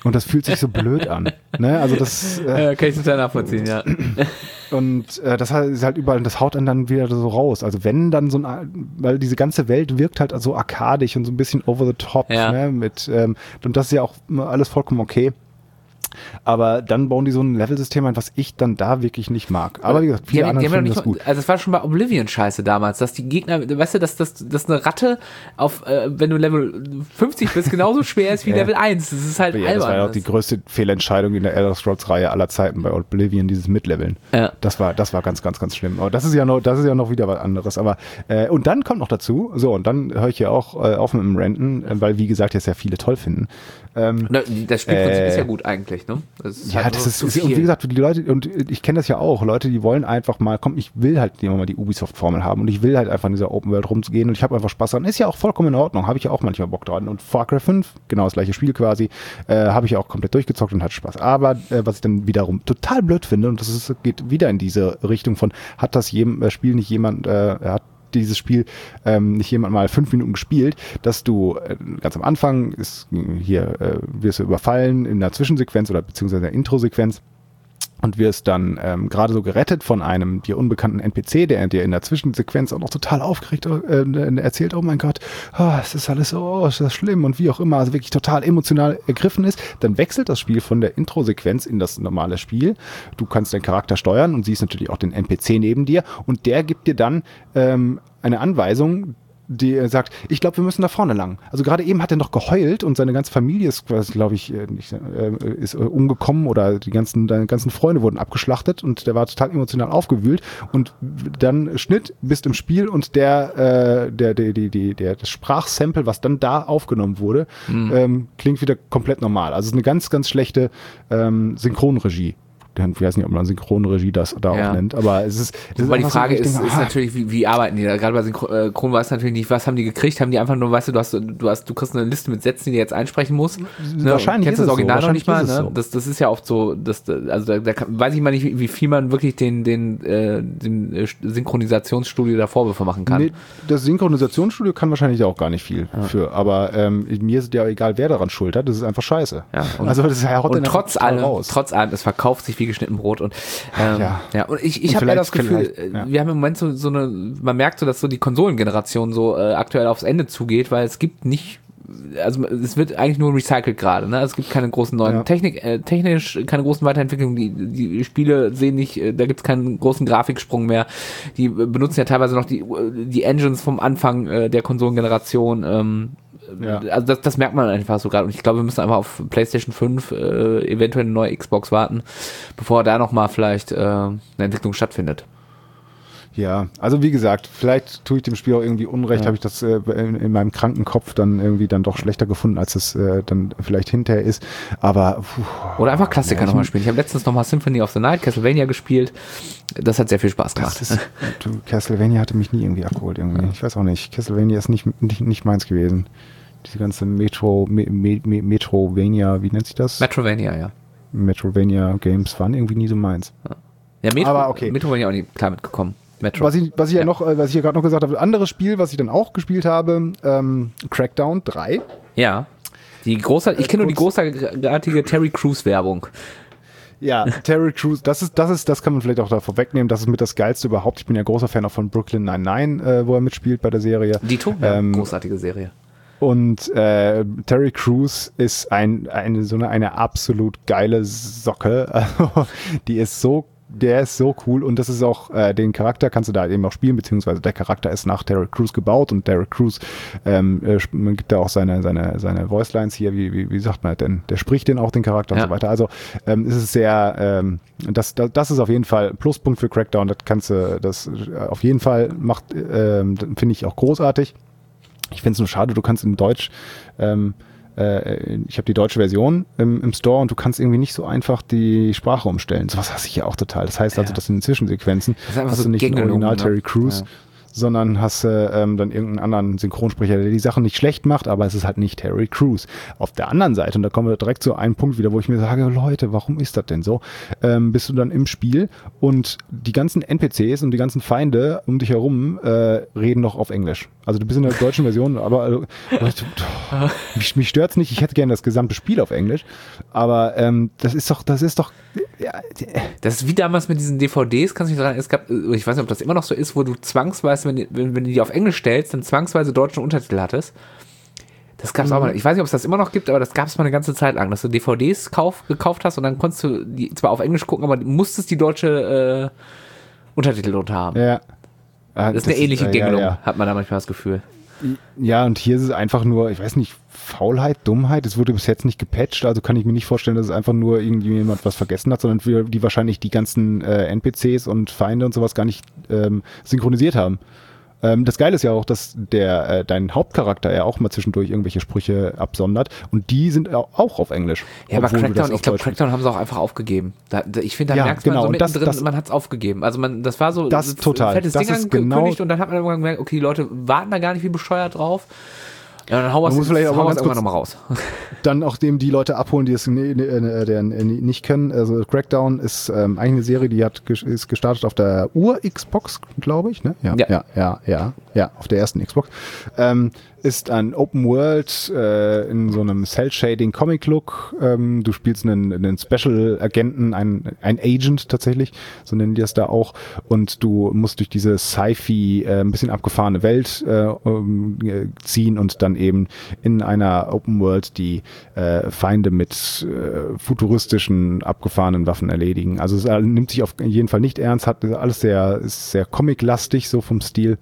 Und das fühlt sich so blöd an. Ne? Also das
äh, ja, kann ich total nachvollziehen, ja.
Und äh, das ist halt überall, das haut dann wieder so raus. Also wenn dann so ein, weil diese ganze Welt wirkt halt so arkadisch und so ein bisschen over the top,
ja.
ne? Mit, ähm, und das ist ja auch alles vollkommen okay. Aber dann bauen die so ein Level-System ein, was ich dann da wirklich nicht mag. Aber wie gesagt, viele
die haben,
andere
die haben
finden
das
gut.
Also es war schon bei Oblivion scheiße damals, dass die Gegner, weißt du, dass, dass, dass eine Ratte auf, äh, wenn du Level fünfzig bist, genauso schwer ist wie
ja.
Level eins. Das ist halt
ja,
albern.
Das war ja auch die größte Fehlentscheidung in der Elder Scrolls-Reihe aller Zeiten bei Oblivion, dieses Mitleveln.
Ja.
Das war, das war ganz, ganz, ganz schlimm. Aber das ist ja noch, das ist ja noch wieder was anderes. Aber äh, und dann kommt noch dazu, so, und dann höre ich ja auch äh, auf mit dem Renten, äh, weil wie gesagt, jetzt ja viele toll finden. Ähm,
das Spielprinzip
äh,
ist ja gut eigentlich, ne? Das ist
ja,
halt
das ist,
zu
ist
viel.
und wie gesagt, die Leute, und ich kenne das ja auch, Leute, die wollen einfach mal, komm, ich will halt immer mal die Ubisoft-Formel haben und ich will halt einfach in dieser Open World rumgehen und ich habe einfach Spaß dran. Ist ja auch vollkommen in Ordnung, habe ich ja auch manchmal Bock dran. Und Far Cry fünf, genau das gleiche Spiel quasi, äh, habe ich ja auch komplett durchgezockt und hat Spaß. Aber äh, was ich dann wiederum total blöd finde, und das ist, geht wieder in diese Richtung von, hat das jem, äh, Spiel nicht jemand, äh, hat dieses Spiel ähm, nicht jemand mal fünf Minuten gespielt, dass du äh, ganz am Anfang ist hier äh, wirst du überfallen in der Zwischensequenz oder beziehungsweise in der Introsequenz und wirst dann ähm, gerade so gerettet von einem dir unbekannten N P C, der dir in der Zwischensequenz auch noch total aufgeregt äh, erzählt, oh mein Gott, oh, es ist alles so, oh, ist das schlimm und wie auch immer, also wirklich total emotional ergriffen ist, dann wechselt das Spiel von der Introsequenz in das normale Spiel. Du kannst deinen Charakter steuern und siehst natürlich auch den N P C neben dir und der gibt dir dann ähm, eine Anweisung, die sagt, ich glaube, wir müssen da vorne lang. Also gerade eben hat er noch geheult und seine ganze Familie ist, glaube ich, nicht, äh, ist umgekommen oder die ganzen, deine ganzen Freunde wurden abgeschlachtet und der war total emotional aufgewühlt und dann Schnitt, bist im Spiel und der, äh, der, der, die, die, der, das Sprachsample, was dann da aufgenommen wurde, mhm. ähm, klingt wieder komplett normal. Also es ist eine ganz, ganz schlechte ähm, Synchronregie. Ich weiß nicht, ob man Synchronregie das da
ja.
auch nennt, aber es ist... Es
aber
ist
die Frage
so,
ist,
denke,
ist natürlich, wie, wie arbeiten die da? Gerade bei Synchron weißt du natürlich nicht, was haben die gekriegt? Haben die einfach nur, weißt du, du hast, du hast, du kriegst eine Liste mit Sätzen, die du jetzt einsprechen musst.
Wahrscheinlich
ne? Kennst
ist
das Original
so.
noch nicht mal, ne?
So.
Das, das ist ja oft so, das, also da, da kann, weiß ich mal nicht, wie, wie viel man wirklich den, den, äh, den Synchronisationsstudio da Vorwürfe machen kann. Nee,
das Synchronisationsstudio kann wahrscheinlich auch gar nicht viel ja. für, aber ähm, mir ist ja egal, wer daran schuld hat, das ist einfach scheiße.
Ja, und,
also das ist ja
und trotz allem, raus. trotz allem, es verkauft sich wie geschnitten Brot und Ähm, ja. ja, und ich, ich habe ja das Gefühl, ja. wir haben im Moment so, so eine, man merkt so, dass so die Konsolengeneration so äh, aktuell aufs Ende zugeht, weil es gibt nicht, also es wird eigentlich nur recycelt gerade, ne? Es gibt keine großen neuen ja. Technik, äh, technisch keine großen Weiterentwicklungen, die, die Spiele sehen nicht, äh, da gibt es keinen großen Grafiksprung mehr. Die benutzen ja teilweise noch die, die Engines vom Anfang äh, der Konsolengeneration, ähm, Ja. Also das, das merkt man einfach so gerade und ich glaube, wir müssen einfach auf PlayStation fünf äh, eventuell eine neue Xbox warten, bevor da nochmal vielleicht äh, eine Entwicklung stattfindet.
Ja, also wie gesagt, vielleicht tue ich dem Spiel auch irgendwie Unrecht, ja. habe ich das äh, in, in meinem kranken Kopf dann irgendwie dann doch schlechter gefunden, als es äh, dann vielleicht hinterher ist, aber puh,
oder einfach Klassiker ja, nochmal spielen. Ich habe letztens nochmal Symphony of the Night, Castlevania gespielt, das hat sehr viel Spaß gemacht.
Das ist, du, Castlevania hatte mich nie irgendwie abgeholt irgendwie, ich weiß auch nicht, Castlevania ist nicht, nicht, nicht meins gewesen. Diese ganze Metro, Me, Me, Me, Metrovania, wie nennt sich das?
Metrovania, ja.
Metrovania Games waren irgendwie nie so meins.
Ja, ja Metro,
aber okay.
Metrovania auch nicht klar mitgekommen. Metro.
Was ich, was ich ja, ja noch, was ich ja gerade noch gesagt habe, ein anderes Spiel, was ich dann auch gespielt habe, ähm, Crackdown drei.
Ja. Die große, ich kenne nur die großartige Terry Crews Werbung.
Ja, Terry Crews, das ist, das ist, das kann man vielleicht auch da vorwegnehmen, das ist mit das Geilste überhaupt. Ich bin ja großer Fan auch von Brooklyn Nine-Nine, äh, wo er mitspielt bei der Serie.
Dito, ja, ähm, großartige Serie.
Und äh, Terry Crews ist ein, eine, so eine, eine absolut geile Socke. Also, die ist so, der ist so cool und das ist auch, äh, den Charakter kannst du da eben auch spielen, beziehungsweise der Charakter ist nach Terry Crews gebaut und Terry Crews ähm, äh, man gibt da auch seine, seine, seine Voicelines hier, wie, wie, wie sagt man denn, der spricht den auch, den Charakter ja. und so weiter. Also ähm, es ist sehr, ähm, das, das, das ist auf jeden Fall ein Pluspunkt für Crackdown, das kannst du, das auf jeden Fall macht, ähm, finde ich auch großartig. Ich finde es nur schade, du kannst in Deutsch, ähm, äh, ich habe die deutsche Version im, im Store und du kannst irgendwie nicht so einfach die Sprache umstellen. Sowas hasse ich ja auch total. Das heißt also, ja. dass in den Zwischensequenzen
das
hast
so
du nicht den Original
ne?
Terry Crews,
ja.
sondern hast äh, ähm, dann irgendeinen anderen Synchronsprecher, der die Sachen nicht schlecht macht, aber es ist halt nicht Terry Crews. Auf der anderen Seite, und da kommen wir direkt zu einem Punkt wieder, wo ich mir sage, Leute, warum ist das denn so? Ähm, bist du dann im Spiel und die ganzen N P Cs und die ganzen Feinde um dich herum äh, reden noch auf Englisch. Also du bist in der deutschen Version, aber also, mich, mich stört's nicht, ich hätte gerne das gesamte Spiel auf Englisch, aber ähm, das ist doch, das ist doch ja,
das ist wie damals mit diesen D V Ds, kannst du dich daran, es gab, ich weiß nicht, ob das immer noch so ist, wo du zwangsweise, wenn, wenn, wenn du die auf Englisch stellst, dann zwangsweise deutsche Untertitel hattest. Das gab's mhm. auch mal, ich weiß nicht, ob es das immer noch gibt, aber das gab's mal eine ganze Zeit lang, dass du D V Ds kauf, gekauft hast und dann konntest du die zwar auf Englisch gucken, aber du musstest die deutsche äh, Untertitel drunter haben.
Ja.
Das ist das eine ähnliche ist, Gängelung, ja, ja. hat man da manchmal das Gefühl.
Ja, und hier ist es einfach nur, ich weiß nicht, Faulheit, Dummheit. Es wurde bis jetzt nicht gepatcht, also kann ich mir nicht vorstellen, dass es einfach nur irgendjemand was vergessen hat, sondern wir, die wahrscheinlich die ganzen äh, N P Cs und Feinde und sowas gar nicht ähm, synchronisiert haben. Ähm, das Geile ist ja auch, dass der äh, dein Hauptcharakter ja auch mal zwischendurch irgendwelche Sprüche absondert und die sind auch auf Englisch.
Ja, aber Crackdown, ich glaube, Crackdown haben sie auch einfach aufgegeben. Da, da, ich finde, da
ja,
merkt
genau.
man so mittendrin,
das, das,
man hat es aufgegeben. Also man, das war so
das
ein
total.
fettes
das
Ding
ist angekündigt
genau und dann hat man irgendwann gemerkt, okay, die Leute warten da gar nicht wie bescheuert drauf. Ja, dann hauen wir es irgendwann nochmal raus.
Dann auch dem die Leute abholen, die es ne, ne, der nicht können. Also Crackdown ist ähm, eigentlich eine Serie, die hat ist gestartet auf der Ur-Xbox, glaube ich. Ne? Ja, ja, ja, ja, ja, ja, auf der ersten Xbox. Ähm, ist ein Open World äh, in so einem Cell-Shading-Comic-Look. Ähm, du spielst einen, einen Special-Agenten, ein, ein Agent tatsächlich, so nennen die das da auch. Und du musst durch diese Sci-Fi, äh, ein bisschen abgefahrene Welt äh, um, äh, ziehen und dann eben in einer Open World die äh, Feinde mit äh, futuristischen, abgefahrenen Waffen erledigen. Also es äh, nimmt sich auf jeden Fall nicht ernst, hat alles sehr, ist sehr comic-lastig, so vom Stil.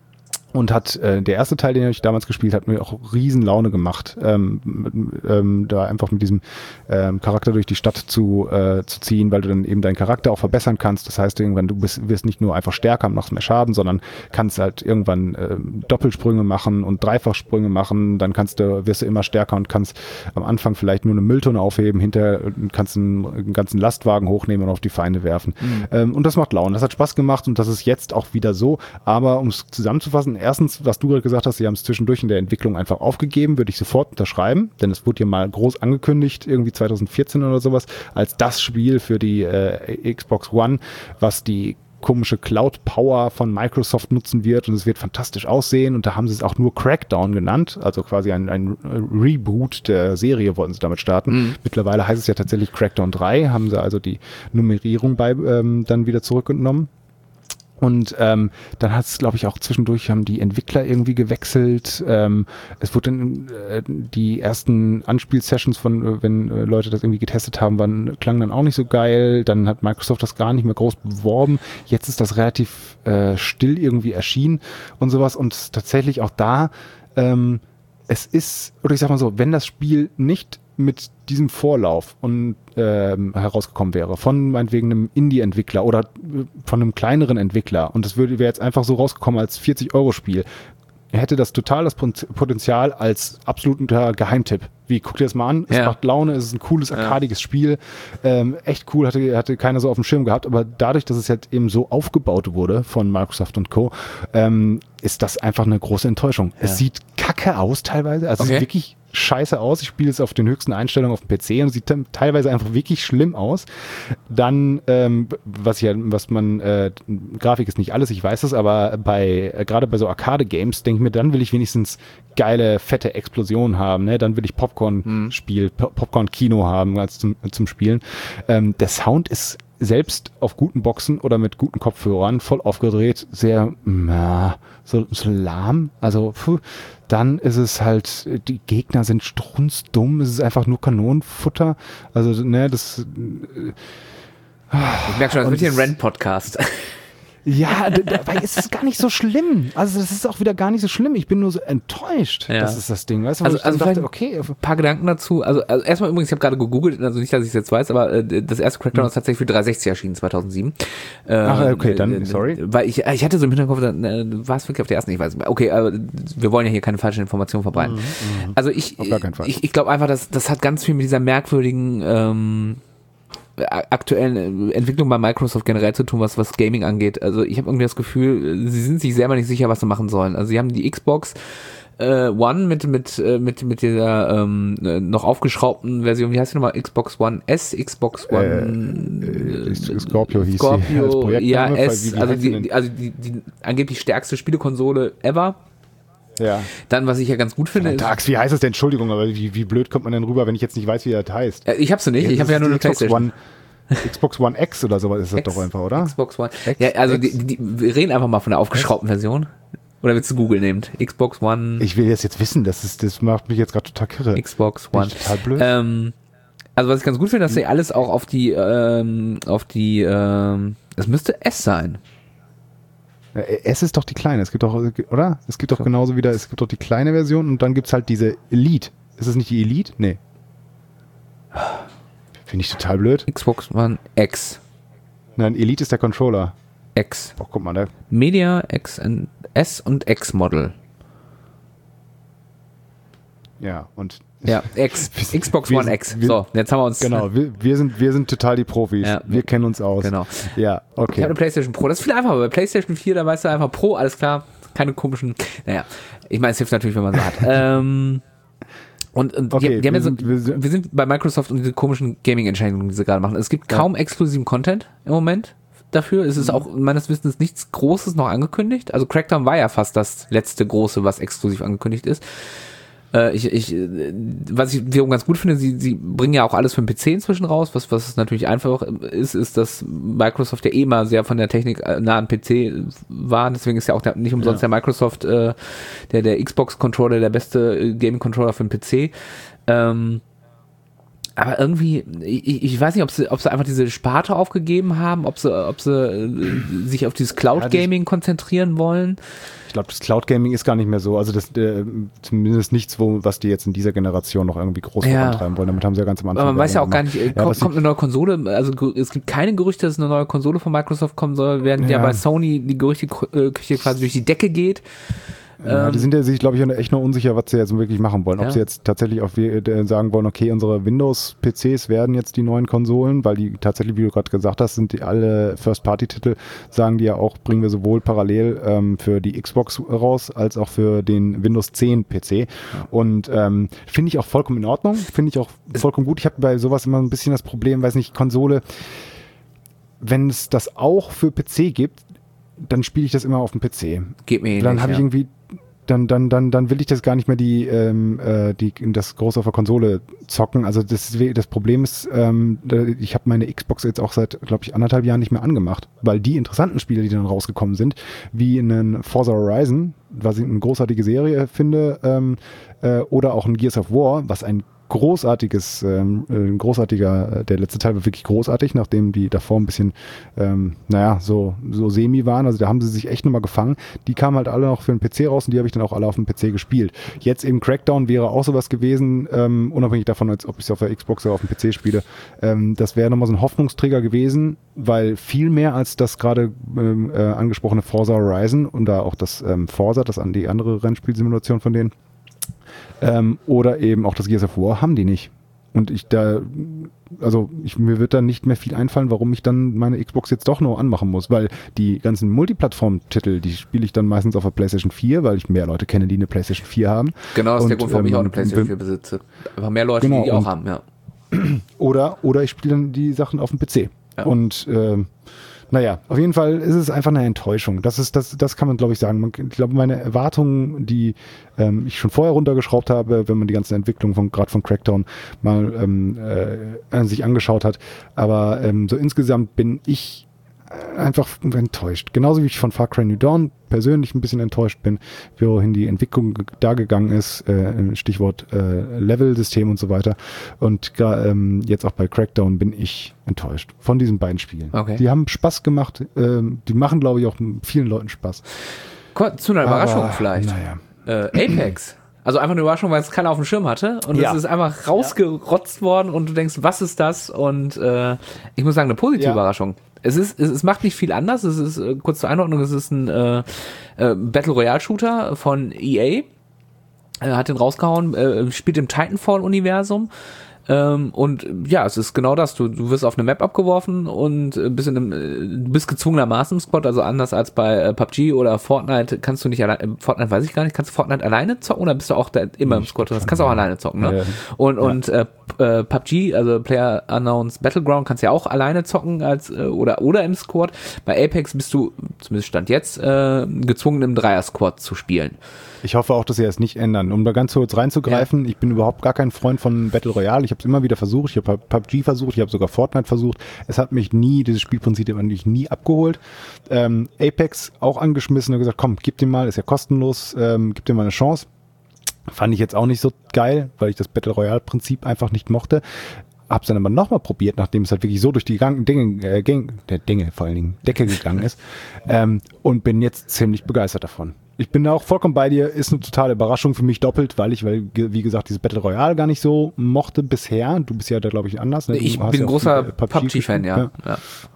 Und hat äh, der erste Teil, den ich damals gespielt habe, mir auch riesen Laune gemacht, ähm, ähm, da einfach mit diesem ähm, Charakter durch die Stadt zu, äh, zu ziehen, weil du dann eben deinen Charakter auch verbessern kannst. Das heißt, irgendwann du bist, wirst nicht nur einfach stärker und machst mehr Schaden, sondern kannst halt irgendwann äh, Doppelsprünge machen und Dreifachsprünge machen. Dann kannst du, wirst du immer stärker und kannst am Anfang vielleicht nur eine Mülltonne aufheben, hinterher kannst einen, einen ganzen Lastwagen hochnehmen und auf die Feinde werfen. Mhm. Ähm, und das macht Laune. Das hat Spaß gemacht und das ist jetzt auch wieder so. Aber um es zusammenzufassen, erstens, was du gerade gesagt hast, sie haben es zwischendurch in der Entwicklung einfach aufgegeben, würde ich sofort unterschreiben, denn es wurde ja mal groß angekündigt, irgendwie zwanzig vierzehn oder sowas, als das Spiel für die äh, Xbox One, was die komische Cloud-Power von Microsoft nutzen wird und es wird fantastisch aussehen und da haben sie es auch nur Crackdown genannt, also quasi ein, ein Reboot der Serie wollten sie damit starten. Mhm. Mittlerweile heißt es ja tatsächlich Crackdown drei, haben sie also die Nummerierung bei ähm, dann wieder zurückgenommen. Und ähm, dann hat es, glaube ich, auch zwischendurch haben die Entwickler irgendwie gewechselt. Ähm, es wurde dann, äh, die ersten Anspielsessions von, äh, wenn äh, Leute das irgendwie getestet haben, waren, klangen dann auch nicht so geil. Dann hat Microsoft das gar nicht mehr groß beworben. Jetzt ist das relativ äh, still irgendwie erschienen und sowas. Und tatsächlich auch da, ähm, es ist, oder ich sag mal so, wenn das Spiel nicht mit diesem Vorlauf und ähm, herausgekommen wäre, von meinetwegen einem Indie-Entwickler oder von einem kleineren Entwickler und das würde wäre jetzt einfach so rausgekommen als vierzig-Euro-Spiel, hätte das total das Potenzial als absoluter Geheimtipp. Wie, guck dir das mal an, es ja. macht Laune, es ist ein cooles, arkadiges ja. Spiel, ähm, echt cool, hatte, hatte keiner so auf dem Schirm gehabt, aber dadurch, dass es halt eben so aufgebaut wurde von Microsoft und Co., ähm, ist das einfach eine große Enttäuschung. Ja. Es sieht kacke aus teilweise, also okay. es sieht wirklich scheiße aus. Ich spiele es auf den höchsten Einstellungen auf dem P C und es sieht teilweise einfach wirklich schlimm aus. Dann, ähm, was ja, was man, äh, Grafik ist nicht alles, ich weiß es, aber bei, äh, gerade bei so Arcade-Games, denke ich mir, dann will ich wenigstens geile, fette Explosionen haben, ne? Dann will ich Popcorn-Spiel, hm. Popcorn-Kino haben als zum, zum Spielen. Ähm, der Sound ist selbst auf guten Boxen oder mit guten Kopfhörern voll aufgedreht, sehr, na, so, so lahm, also, puh. Dann ist es halt, die Gegner sind strunzdumm, es ist einfach nur Kanonenfutter. Also, ne, das. Äh,
ich merke schon, das wird hier ein Rant-Podcast.
Ja, dabei ist es gar nicht so schlimm. Also das ist auch wieder gar nicht so schlimm. Ich bin nur so enttäuscht.
Ja.
Das ist das Ding. Weißt du,
also,
ich
also
dachte, okay.
Ein paar Gedanken dazu. Also, also erstmal übrigens, ich habe gerade gegoogelt, also nicht, dass ich es jetzt weiß, aber äh, das erste Crackdown hm. ist tatsächlich für dreihundertsechzig erschienen, zweitausendsieben. Äh,
Ach, okay, dann, sorry.
Weil ich, ich hatte so im Hinterkopf, äh, war es wirklich auf der ersten, ich weiß nicht mehr. Okay, aber wir wollen ja hier keine falschen Informationen verbreiten. Mhm, also ich,
auf gar keinen Fall.
ich, ich glaube einfach, dass das hat ganz viel mit dieser merkwürdigen ähm, aktuellen Entwicklung bei Microsoft generell zu tun, was, was Gaming angeht. Also ich habe irgendwie das Gefühl, sie sind sich selber nicht sicher, was sie machen sollen. Also sie haben die Xbox äh, One mit, mit, mit, mit dieser ähm, noch aufgeschraubten Version, wie heißt die nochmal? Xbox One S, Xbox One
äh, äh, Scorpio hieß
Scorpio,
sie.
Ja, S, also die, also die, die angeblich stärkste Spielekonsole ever.
Ja.
Dann, was ich ja ganz gut finde,
ist... Tags, wie heißt es denn? Entschuldigung, aber wie, wie blöd kommt man denn rüber, wenn ich jetzt nicht weiß, wie das heißt?
Äh, ich hab's nicht, ja, ich habe ja nur eine
Xbox
PlayStation.
One, Xbox One X oder sowas ist das
X,
doch einfach, oder?
Xbox One.
X,
ja, also
X.
die, die, wir reden einfach mal von der aufgeschraubten X. Version. Oder willst du Google nehmen? Xbox One.
Ich will das jetzt wissen, das, ist, das macht mich jetzt gerade total kirre.
Xbox One.
Total blöd.
Ähm, also was ich ganz gut finde, dass sie alles auch auf die, ähm, auf die, ähm, es müsste S sein.
S ist doch die kleine, es gibt doch, oder? Es gibt doch genauso wieder, es gibt doch die kleine Version und dann gibt es halt diese Elite. Ist es nicht die Elite? Nee. Finde ich total blöd.
Xbox One X.
Nein, Elite ist der Controller.
X.
Oh, guck mal, da.
Media X und S und X Model.
Ja, und
ja, X. Xbox
wir
One
sind,
X.
Wir,
so, jetzt haben wir uns.
Genau, wir, wir, sind, wir sind total die Profis.
Ja,
wir kennen uns aus.
Genau.
Ja, okay.
Ich habe eine PlayStation Pro. Das ist viel einfacher. Bei PlayStation vier, da weißt du einfach Pro, alles klar. Keine komischen. Naja, ich meine, es hilft natürlich, wenn man so hat. ähm. Und, und
okay,
die, die haben
wir,
ja so,
sind, wir, sind,
wir sind bei Microsoft und diese komischen Gaming-Entscheidungen, die sie gerade machen. Es gibt kaum ja. exklusiven Content im Moment dafür. Es ist mhm. auch meines Wissens nichts Großes noch angekündigt. Also Crackdown war ja fast das letzte Große, was exklusiv angekündigt ist. Äh, ich, ich, was ich wiederum ganz gut finde, sie, sie bringen ja auch alles für den P C inzwischen raus, was, was natürlich einfach ist, ist, dass Microsoft ja eh mal sehr von der Technik nah an P C war, deswegen ist ja auch der, nicht umsonst ja. der Microsoft, äh, der, der Xbox-Controller der beste Gaming-Controller für den P C. Ähm, aber irgendwie, ich, ich weiß nicht, ob sie, ob sie einfach diese Sparte aufgegeben haben, ob sie, ob sie äh, sich auf dieses Cloud-Gaming konzentrieren wollen.
Ich glaube, das Cloud Gaming ist gar nicht mehr so. Also das äh, zumindest nichts, wo, was die jetzt in dieser Generation noch irgendwie groß ja. vorantreiben wollen. Damit haben sie ja ganz am Anfang.
Aber man weiß ja auch
gemacht.
gar nicht, ja, kommt, kommt eine neue Konsole, also es gibt keine Gerüchte, dass eine neue Konsole von Microsoft kommen soll, während ja, ja bei Sony die Gerüchteküche quasi durch die Decke geht.
Ja, die sind ja sich, glaube ich, echt noch unsicher, was sie jetzt wirklich machen wollen. Ob ja. sie jetzt tatsächlich auch sagen wollen, okay, unsere Windows-P Cs werden jetzt die neuen Konsolen, weil die tatsächlich, wie du gerade gesagt hast, sind die alle First-Party-Titel, sagen die ja auch, bringen wir sowohl parallel ähm, für die Xbox raus, als auch für den Windows zehn P C. Ja. Und ähm, finde ich auch vollkommen in Ordnung, finde ich auch vollkommen gut. Ich habe bei sowas immer ein bisschen das Problem, weiß nicht, Konsole, wenn es das auch für P C gibt, dann spiele ich das immer auf dem P C.
Geht mir
Dann habe ich
ja.
irgendwie Dann, dann, dann, dann will ich das gar nicht mehr die, ähm, äh, die das groß auf der Konsole zocken. Also das, das Problem ist, ähm, ich habe meine Xbox jetzt auch seit, glaube ich, anderthalb Jahren nicht mehr angemacht, weil die interessanten Spiele, die dann rausgekommen sind, wie einen Forza Horizon, was ich eine großartige Serie finde, ähm, äh, oder auch ein Gears of War, was ein großartiges, ähm, ein großartiger, der letzte Teil war wirklich großartig, nachdem die davor ein bisschen, ähm, naja, so, so semi waren, also da haben sie sich echt nochmal gefangen. Die kamen halt alle noch für den P C raus und die habe ich dann auch alle auf dem P C gespielt. Jetzt eben Crackdown wäre auch sowas gewesen, ähm, unabhängig davon, als ob ich es auf der Xbox oder auf dem P C spiele. Ähm, das wäre nochmal so ein Hoffnungsträger gewesen, weil viel mehr als das gerade ähm, äh, angesprochene Forza Horizon und da auch das ähm, Forza, das an die andere Rennspielsimulation von denen, Ähm, oder eben auch das Gears of War haben die nicht. Und ich da, also ich, mir wird da nicht mehr viel einfallen, warum ich dann meine Xbox jetzt doch noch anmachen muss, weil die ganzen Multiplattform-Titel, die spiele ich dann meistens auf der PlayStation vier, weil ich mehr Leute kenne, die eine PlayStation vier haben.
Genau, das ist
und,
der Grund, warum
ähm,
ich auch eine PlayStation vier besitze. Einfach mehr Leute, genau, die die auch haben, ja.
Oder, oder ich spiele dann die Sachen auf dem P C. Ja. Und ähm, naja, auf jeden Fall ist es einfach eine Enttäuschung. Das ist, das, das kann man, glaube ich, sagen. Man, ich glaube, meine Erwartungen, die ähm, ich schon vorher runtergeschraubt habe, wenn man die ganzen Entwicklungen von gerade von Crackdown mal ähm, äh, sich angeschaut hat. Aber ähm, so insgesamt bin ich einfach enttäuscht. Genauso wie ich von Far Cry New Dawn persönlich ein bisschen enttäuscht bin, wohin die Entwicklung da gegangen ist, äh, Stichwort äh, Level-System und so weiter. Und ähm, jetzt auch bei Crackdown bin ich enttäuscht von diesen beiden Spielen.
Okay.
Die haben Spaß gemacht, ähm, die machen, glaube ich, auch vielen Leuten Spaß.
Zu einer Überraschung
Aber,
vielleicht.
Naja.
Äh, Apex. Also einfach eine Überraschung, weil es keiner auf dem Schirm hatte und ja. es ist einfach rausgerotzt ja. worden und du denkst, was ist das? Und äh, ich muss sagen, eine positive ja. Überraschung. Es ist, es, es macht nicht viel anders. Es ist, äh, kurz zur Einordnung, es ist ein äh, äh, Battle Royale Shooter von E A. Er hat den rausgehauen, äh, spielt im Titanfall-Universum. Ähm, und ja, es ist genau das. Du, du wirst auf eine Map abgeworfen und bist in einem, du bist gezwungenermaßen im Squad, also anders als bei äh, P U B G oder Fortnite kannst du nicht alleine, Fortnite weiß ich gar nicht, kannst du Fortnite alleine zocken oder bist du auch da immer im Squad? Das kannst du auch alleine zocken, ne? Ja. Und, ja. und äh, äh, P U B G, also PlayerUnknown's Battleground, kannst du ja auch alleine zocken als äh, oder oder im Squad. Bei Apex bist du, zumindest Stand jetzt, äh, gezwungen im Dreier-Squad zu spielen.
Ich hoffe auch, dass sie das nicht ändern. Um da ganz kurz reinzugreifen, ja. ich bin überhaupt gar kein Freund von Battle Royale. Ich habe es immer wieder versucht. Ich habe P U B G versucht, ich habe sogar Fortnite versucht. Es hat mich nie, dieses Spielprinzip hat mich nie abgeholt. Ähm, Apex auch angeschmissen und gesagt, komm, gib dem mal, ist ja kostenlos, ähm, gib dem mal eine Chance. Fand ich jetzt auch nicht so geil, weil ich das Battle Royale-Prinzip einfach nicht mochte. Hab's dann aber nochmal probiert, nachdem es halt wirklich so durch die Gang, Dinge, äh, Gang, der Dinge vor allen Dingen, Decke gegangen ist. Ähm, und bin jetzt ziemlich begeistert davon. Ich bin da auch vollkommen bei dir, ist eine totale Überraschung für mich doppelt, weil ich, weil, wie gesagt, dieses Battle Royale gar nicht so mochte bisher. Du bist ja da, glaube ich, anders. Ne?
Ich bin ja großer P U B G-Fan, ja. ja.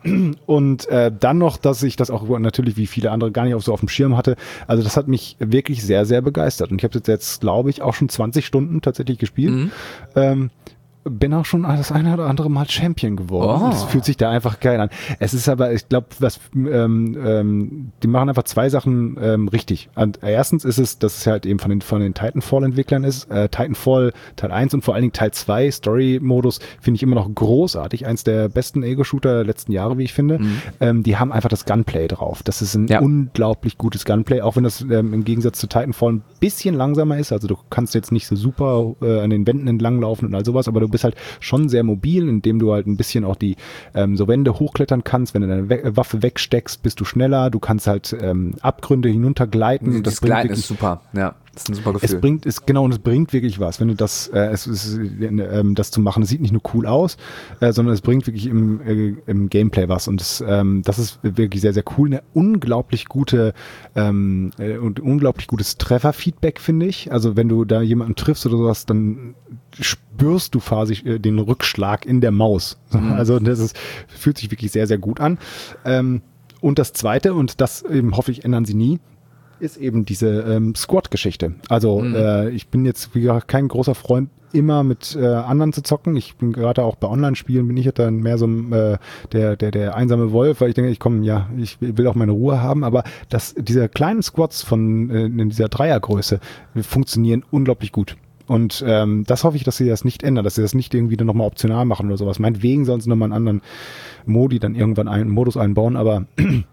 Und äh, dann noch, dass ich das auch natürlich wie viele andere gar nicht auch so auf dem Schirm hatte. Also das hat mich wirklich sehr, sehr begeistert. Und ich habe jetzt, glaube ich, auch schon zwanzig Stunden tatsächlich gespielt. Mhm. Ähm, bin auch schon das eine oder andere Mal Champion geworden. Es oh. fühlt sich da einfach geil an. Es ist aber, ich glaube, was ähm, ähm, die machen einfach zwei Sachen ähm, richtig. Und erstens ist es, dass es halt eben von den von den Titanfall-Entwicklern ist. Äh, Titanfall Teil eins und vor allen Dingen Teil zwei, Story-Modus, finde ich immer noch großartig. Eins der besten Ego-Shooter der letzten Jahre, wie ich finde. Mhm. Ähm, die haben einfach das Gunplay drauf. Das ist ein ja. unglaublich gutes Gunplay, auch wenn das ähm, im Gegensatz zu Titanfall ein bisschen langsamer ist. Also du kannst jetzt nicht so super äh, an den Wänden entlang laufen und all sowas, aber du bist halt schon sehr mobil, indem du halt ein bisschen auch die ähm, so Wände hochklettern kannst. Wenn du deine We- Waffe wegsteckst, bist du schneller. Du kannst halt ähm, Abgründe hinuntergleiten.
Das,
und
das Gleiten ist super, ja. Das ist ein super Gefühl.
Es bringt, es, genau, und es bringt wirklich was, wenn du das, äh, es, es, äh, das zu machen. Es sieht nicht nur cool aus, äh, sondern es bringt wirklich im, äh, im Gameplay was. Und das, ähm, das ist wirklich sehr, sehr cool. Eine unglaublich gute ähm, äh, und unglaublich gutes Trefferfeedback, finde ich. Also wenn du da jemanden triffst oder sowas, dann spürst du quasi äh, den Rückschlag in der Maus. Mhm. Also das ist, fühlt sich wirklich sehr, sehr gut an. Ähm, und das Zweite, und das eben hoffe ich, ändern sie nie, ist eben diese ähm, Squad-Geschichte. Also mhm. äh, ich bin jetzt, wie gesagt, kein großer Freund, immer mit äh, anderen zu zocken. Ich bin gerade auch bei Online-Spielen, bin ich jetzt dann mehr so äh, der, der, der einsame Wolf, weil ich denke, ich komme, ja, ich will auch meine Ruhe haben, aber das, diese kleinen Squads von äh, in dieser Dreiergröße funktionieren unglaublich gut. Und ähm, das hoffe ich, dass sie das nicht ändern, dass sie das nicht irgendwie dann nochmal optional machen oder sowas. Meinetwegen sollen sie nochmal einen anderen Modi dann irgendwann einen Modus einbauen, aber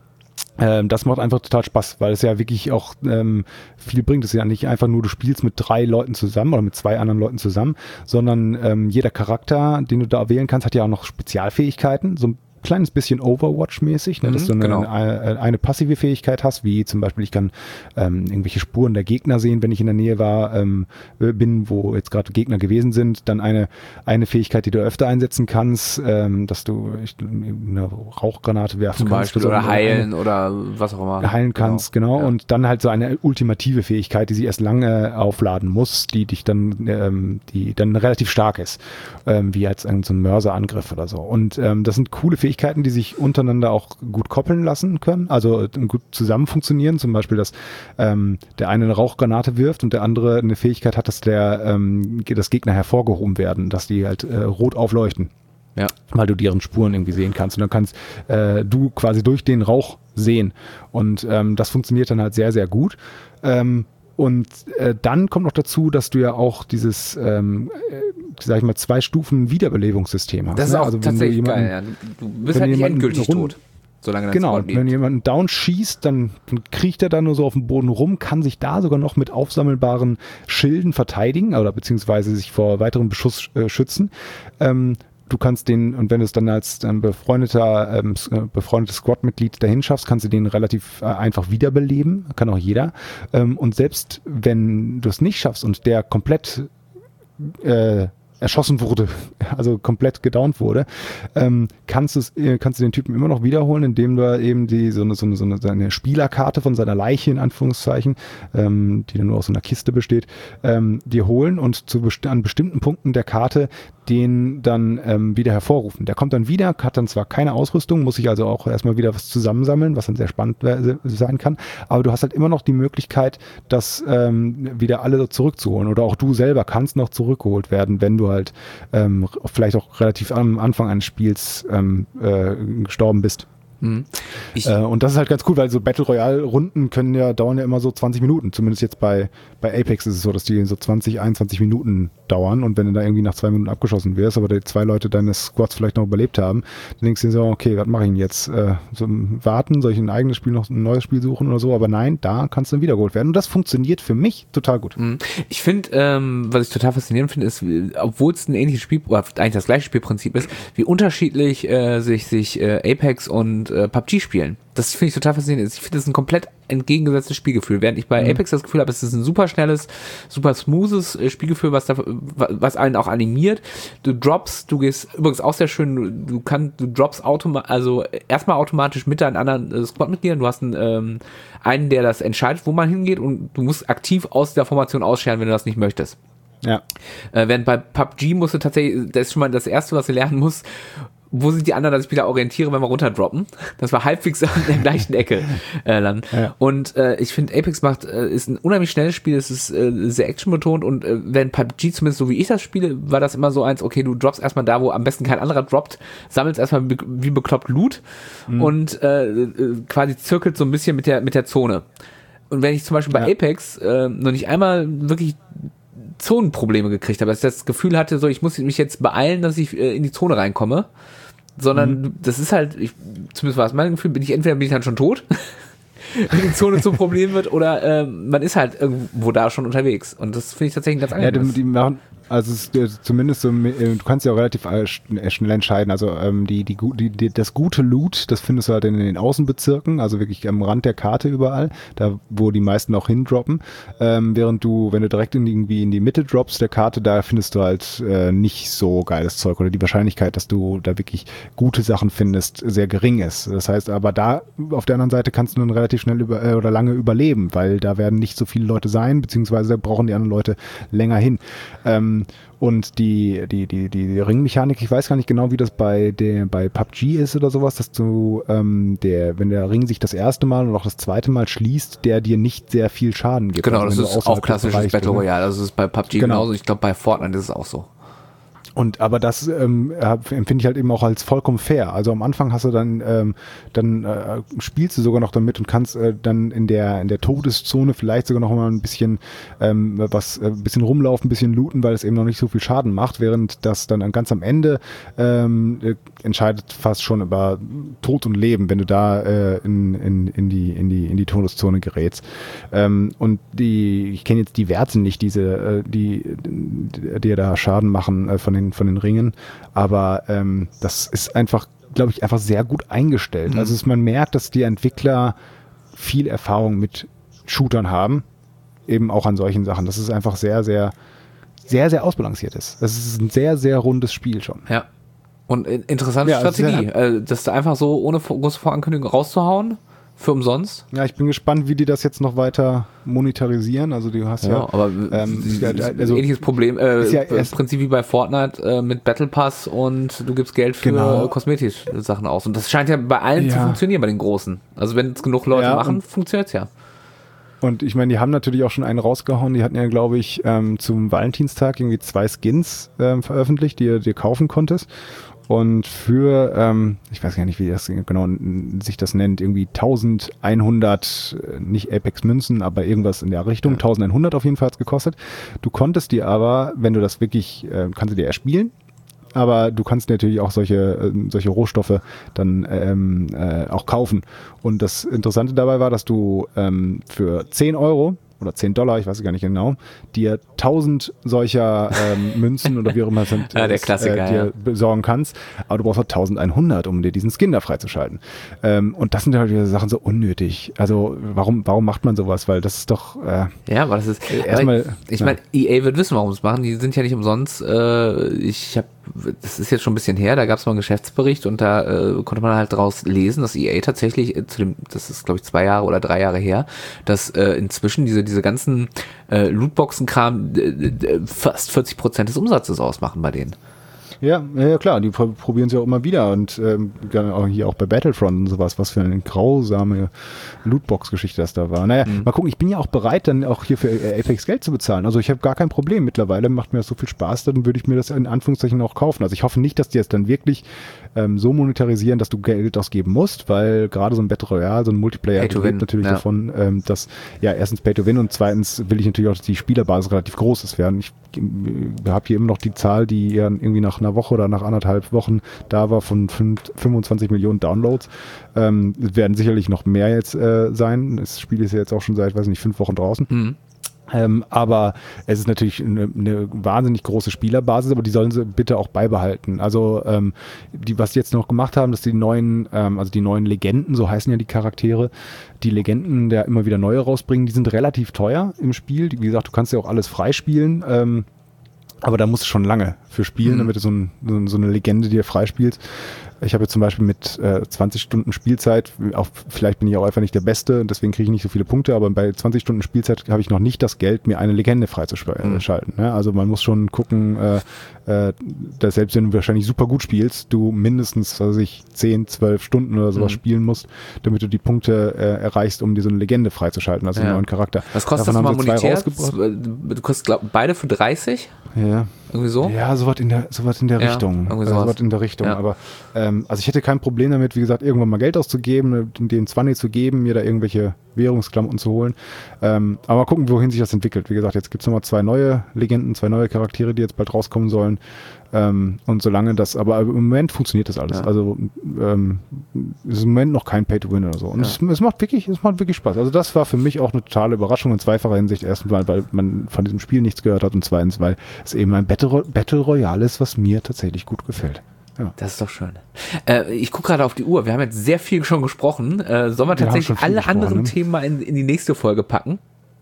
Ähm, das macht einfach total Spaß, weil es ja wirklich auch ähm, viel bringt. Es ist ja nicht einfach nur, du spielst mit drei Leuten zusammen oder mit zwei anderen Leuten zusammen, sondern ähm, jeder Charakter, den du da wählen kannst, hat ja auch noch Spezialfähigkeiten, so ein kleines bisschen Overwatch-mäßig, ne, mhm, dass du eine, genau. eine, eine passive Fähigkeit hast, wie zum Beispiel, ich kann ähm, irgendwelche Spuren der Gegner sehen, wenn ich in der Nähe war, ähm, bin, wo jetzt gerade Gegner gewesen sind. Dann eine eine Fähigkeit, die du öfter einsetzen kannst, ähm, dass du ich, eine Rauchgranate werfen
zum
kannst.
Beispiel, oder heilen oder was auch immer.
Heilen kannst, genau. genau. Ja. Und dann halt so eine ultimative Fähigkeit, die sie erst lange aufladen muss, die dich dann, ähm, die dann relativ stark ist, ähm, wie jetzt ein, so ein Mörserangriff oder so. Und ähm, das sind coole Fähigkeiten, Fähigkeiten, die sich untereinander auch gut koppeln lassen können, also gut zusammen funktionieren. Zum Beispiel, dass ähm, der eine eine Rauchgranate wirft und der andere eine Fähigkeit hat, dass der ähm, das Gegner hervorgehoben werden, dass die halt äh, rot aufleuchten. Ja. Weil du deren Spuren irgendwie sehen kannst. Und dann kannst äh, du quasi durch den Rauch sehen. Und ähm, das funktioniert dann halt sehr, sehr gut. Ähm, Und äh, dann kommt noch dazu, dass du ja auch dieses, ähm, äh, sag ich mal, zwei Stufen Wiederbelebungssystem hast.
Das ist
ne?
auch
also
tatsächlich
jemanden,
geil. Ja. Du bist halt nicht endgültig tot, solange dein
Genau,
Squad lebt.
Wenn jemand down schießt, dann, dann kriecht er da nur so auf dem Boden rum, kann sich da sogar noch mit aufsammelbaren Schilden verteidigen oder beziehungsweise sich vor weiterem Beschuss äh, schützen. Ähm, Du kannst den, und wenn du es dann als ähm, befreundeter, ähm, befreundetes Squad-Mitglied dahin schaffst, kannst du den relativ äh, einfach wiederbeleben. Kann auch jeder. Ähm, und selbst wenn du es nicht schaffst und der komplett äh, erschossen wurde, also komplett gedownt wurde, ähm, kannst, du's, äh, kannst du den Typen immer noch wiederholen, indem du eben die so eine, so eine, so eine, eine Spielerkarte von seiner Leiche, in Anführungszeichen, ähm, die dann nur aus so einer Kiste besteht, ähm, dir holen und zu best- an bestimmten Punkten der Karte den dann ähm, wieder hervorrufen. Der kommt dann wieder, hat dann zwar keine Ausrüstung, muss sich also auch erstmal wieder was zusammensammeln, was dann sehr spannend sein kann, aber du hast halt immer noch die Möglichkeit, das ähm, wieder alle zurückzuholen oder auch du selber kannst noch zurückgeholt werden, wenn du halt ähm, vielleicht auch relativ am Anfang eines Spiels ähm, äh, gestorben bist. Mhm. Äh, und das ist halt ganz cool, weil so Battle Royale Runden können ja, dauern ja immer so zwanzig Minuten. Zumindest jetzt bei, bei Apex ist es so, dass die so zwanzig, einundzwanzig Minuten dauern und wenn du da irgendwie nach zwei Minuten abgeschossen wirst, aber die zwei Leute deines Squads vielleicht noch überlebt haben, dann denkst du dir so, okay, was mache ich denn jetzt? Äh, so warten, soll ich ein eigenes Spiel noch, ein neues Spiel suchen oder so? Aber nein, da kannst du dann wiedergeholt werden. Und das funktioniert für mich total gut.
Ich finde, ähm, was ich total faszinierend finde, ist, obwohl es ein ähnliches Spiel, oder eigentlich das gleiche Spielprinzip ist, wie unterschiedlich äh, sich, sich äh, Apex und äh, P U B G spielen. Das finde ich total faszinierend. Ich finde, das ist ein komplett entgegengesetztes Spielgefühl. Während ich bei mhm. Apex das Gefühl habe, es ist ein super schnelles, super smoothes Spielgefühl, was da, was einen auch animiert. Du droppst, du gehst, übrigens auch sehr schön, du kannst, du droppst automatisch, also erstmal automatisch mit deinen anderen äh, Squad-Mitgliedern. Du hast einen, ähm, einen, der das entscheidet, wo man hingeht und du musst aktiv aus der Formation ausscheren, wenn du das nicht möchtest.
Ja.
Äh, während bei P U B G musst du tatsächlich, das ist schon mal das Erste, was du lernen musst, wo sind die anderen, dass ich wieder orientiere, wenn wir runterdroppen. Das war halbwegs an der gleichen Ecke äh, dann. Ja. Und äh, ich finde, Apex macht, äh, ist ein unheimlich schnelles Spiel, es ist äh, sehr actionbetont und äh, wenn P U B G, zumindest so wie ich das spiele, war das immer so eins, okay, du droppst erstmal da, wo am besten kein anderer droppt, sammelst erstmal be- wie bekloppt Loot mhm. und äh, quasi zirkelt so ein bisschen mit der, mit der Zone. Und wenn ich zum Beispiel bei ja. Apex äh, noch nicht einmal wirklich Zonenprobleme gekriegt habe, dass ich das Gefühl hatte, so ich muss mich jetzt beeilen, dass ich äh, in die Zone reinkomme, sondern mhm. das ist halt, ich, zumindest war es mein Gefühl, bin ich entweder bin ich dann schon tot, wenn die Zone zum Problem wird, oder äh, man ist halt irgendwo da schon unterwegs und das finde ich tatsächlich ganz angenehm.
Ja, die, die machen Also es ist zumindest so, du kannst ja auch relativ schnell entscheiden, also ähm, die, die, die, das gute Loot, das findest du halt in den Außenbezirken, also wirklich am Rand der Karte überall, da wo die meisten auch hindroppen, ähm, während du, wenn du direkt in die, irgendwie in die Mitte droppst der Karte, da findest du halt äh, nicht so geiles Zeug oder die Wahrscheinlichkeit, dass du da wirklich gute Sachen findest, sehr gering ist. Das heißt aber da, auf der anderen Seite kannst du dann relativ schnell über, äh, oder lange überleben, weil da werden nicht so viele Leute sein, beziehungsweise da brauchen die anderen Leute länger hin. Ähm, Und die, die, die, die Ringmechanik, ich weiß gar nicht genau, wie das bei der, bei P U B G ist oder sowas, dass du, ähm, der, wenn der Ring sich das erste Mal und auch das zweite Mal schließt, der dir nicht sehr viel Schaden gibt.
Genau,
also
das ist auch klassisches Battle Royale. Also das ist bei P U B G genau. genauso. Ich glaube, bei Fortnite ist es auch so.
Und aber das ähm, empfinde ich halt eben auch als vollkommen fair. Also am Anfang hast du dann, ähm, dann äh, spielst du sogar noch damit und kannst äh, dann in der in der Todeszone vielleicht sogar noch mal ein bisschen ähm, was, äh, ein bisschen rumlaufen, ein bisschen looten, weil es eben noch nicht so viel Schaden macht, während das dann ganz am Ende ähm, äh, entscheidet fast schon über Tod und Leben, wenn du da äh, in, in, in die in die in die Todeszone gerätst. Ähm, und die, ich kenne jetzt die Werte nicht, diese äh, die die dir da Schaden machen äh, von den von den Ringen, aber ähm, das ist einfach, glaube ich, einfach sehr gut eingestellt. Mhm. Also es, man merkt, dass die Entwickler viel Erfahrung mit Shootern haben, eben auch an solchen Sachen. Das ist einfach sehr, sehr, sehr, sehr ausbalanciert ist. Das ist ein sehr, sehr rundes Spiel schon.
Ja. Und interessante ja, Strategie, äh, das da einfach so ohne große Vorankündigung rauszuhauen. Für umsonst?
Ja, ich bin gespannt, wie die das jetzt noch weiter monetarisieren. Also du hast ja,
ja aber ähm, also ähnliches Problem, äh,
ja
Prinzip wie bei Fortnite äh, mit Battle Pass und du gibst Geld für genau. kosmetische Sachen aus. Und das scheint ja bei allen ja. zu funktionieren, bei den Großen. Also wenn es genug Leute ja, machen, funktioniert es ja.
Und ich meine, die haben natürlich auch schon einen rausgehauen. Die hatten ja, glaube ich, ähm, zum Valentinstag irgendwie zwei Skins ähm, veröffentlicht, die du dir kaufen konntest. Und für, ähm, ich weiß gar nicht, wie das genau sich das nennt, irgendwie eintausendeinhundert, nicht Apex-Münzen, aber irgendwas in der Richtung, ja. eintausendeinhundert auf jeden Fall hat es gekostet. Du konntest dir aber, wenn du das wirklich, äh, kannst du dir erspielen, aber du kannst natürlich auch solche, äh, solche Rohstoffe dann ähm, äh, auch kaufen. Und das Interessante dabei war, dass du ähm, für zehn Euro oder zehn Dollar, ich weiß gar nicht genau, dir tausend solcher ähm, Münzen oder wie auch immer sind,
ja, der Klassiker,
äh, dir
ja.
besorgen kannst. Aber du brauchst halt eintausendeinhundert, um dir diesen Skin da freizuschalten. Ähm, und das sind halt diese Sachen so unnötig. Also warum warum macht man sowas? Weil das ist doch äh,
ja, aber das ist erstmal. Ich, ich meine, E A wird wissen, warum sie es machen. Die sind ja nicht umsonst. Äh, ich habe das ist jetzt schon ein bisschen her, da gab es mal einen Geschäftsbericht und da äh, konnte man halt draus lesen, dass E A tatsächlich, äh, zu dem, das ist glaube ich zwei Jahre oder drei Jahre her, dass äh, inzwischen diese diese ganzen äh, Lootboxen-Kram äh, fast vierzig Prozent des Umsatzes ausmachen bei denen.
Ja, ja klar, die probieren es ja auch immer wieder und ähm, auch hier auch bei Battlefront und sowas, was für eine grausame Lootbox-Geschichte das da war. Naja, mhm. mal gucken, ich bin ja auch bereit, dann auch hier für Apex Geld zu bezahlen. Also ich habe gar kein Problem mittlerweile, macht mir das so viel Spaß, dann würde ich mir das in Anführungszeichen auch kaufen. Also ich hoffe nicht, dass die es dann wirklich ähm, so monetarisieren, dass du Geld ausgeben musst, weil gerade so ein Battle Royale, so ein Multiplayer lebt natürlich ja. davon, ähm, dass ja erstens Pay to Win und zweitens will ich natürlich auch, dass die Spielerbasis relativ groß ist werden. Ich äh, habe hier immer noch die Zahl, die ja irgendwie nach einer Woche oder nach anderthalb Wochen da war von fünfundzwanzig Millionen Downloads. Ähm, es werden sicherlich noch mehr jetzt äh, sein. Das Spiel ist ja jetzt auch schon seit, weiß nicht, fünf Wochen draußen. Mhm. Ähm, aber es ist natürlich eine, eine wahnsinnig große Spielerbasis, aber die sollen sie bitte auch beibehalten. Also ähm, die, was die jetzt noch gemacht haben, dass die neuen, ähm, also die neuen Legenden, so heißen ja die Charaktere, die Legenden, der immer wieder neue rausbringen, die sind relativ teuer im Spiel. Wie gesagt, du kannst ja auch alles freispielen, ähm, aber da musst du schon lange für spielen, mhm. damit du so, ein, so eine Legende dir freispielst. Ich habe jetzt zum Beispiel mit äh, zwanzig Stunden Spielzeit, auch, vielleicht bin ich auch einfach nicht der Beste, deswegen kriege ich nicht so viele Punkte, aber bei zwanzig Stunden Spielzeit habe ich noch nicht das Geld, mir eine Legende freizuschalten. Mhm. Ne? Also man muss schon gucken, äh, äh, dass selbst wenn du wahrscheinlich super gut spielst, du mindestens, was weiß ich, zehn, zwölf Stunden oder sowas mhm. spielen musst, damit du die Punkte äh, erreichst, um dir so eine Legende freizuschalten, also ja. einen neuen Charakter.
Was kostet Davon das mal monetär? Du kostet glaub, beide für dreißig?
Ja.
Irgendwie so?
Ja, sowas in der, sowas in der
ja,
Richtung.
Irgendwie
sowas. sowas in der Richtung.
Ja.
Aber ähm, also ich hätte kein Problem damit, wie gesagt, irgendwann mal Geld auszugeben, den zwanzig zu geben, mir da irgendwelche Währungsklamotten zu holen. Ähm, aber mal gucken, wohin sich das entwickelt. Wie gesagt, jetzt gibt es nochmal zwei neue Legenden, zwei neue Charaktere, die jetzt bald rauskommen sollen. Ähm, und solange das, aber im Moment funktioniert das alles. Ja. Also ähm, es ist im Moment noch kein Pay-to-Win oder so. Und ja. es, es macht wirklich, es macht wirklich Spaß. Also das war für mich auch eine totale Überraschung in zweifacher Hinsicht. Erstens, weil, weil man von diesem Spiel nichts gehört hat und zweitens, weil es eben ein Battle, Battle Royale ist, was mir tatsächlich gut gefällt. Ja.
Das ist doch schön. Äh, ich gucke gerade auf die Uhr. Wir haben jetzt sehr viel schon gesprochen. Äh, sollen wir tatsächlich wir alle anderen ne? Themen mal in, in die nächste Folge packen?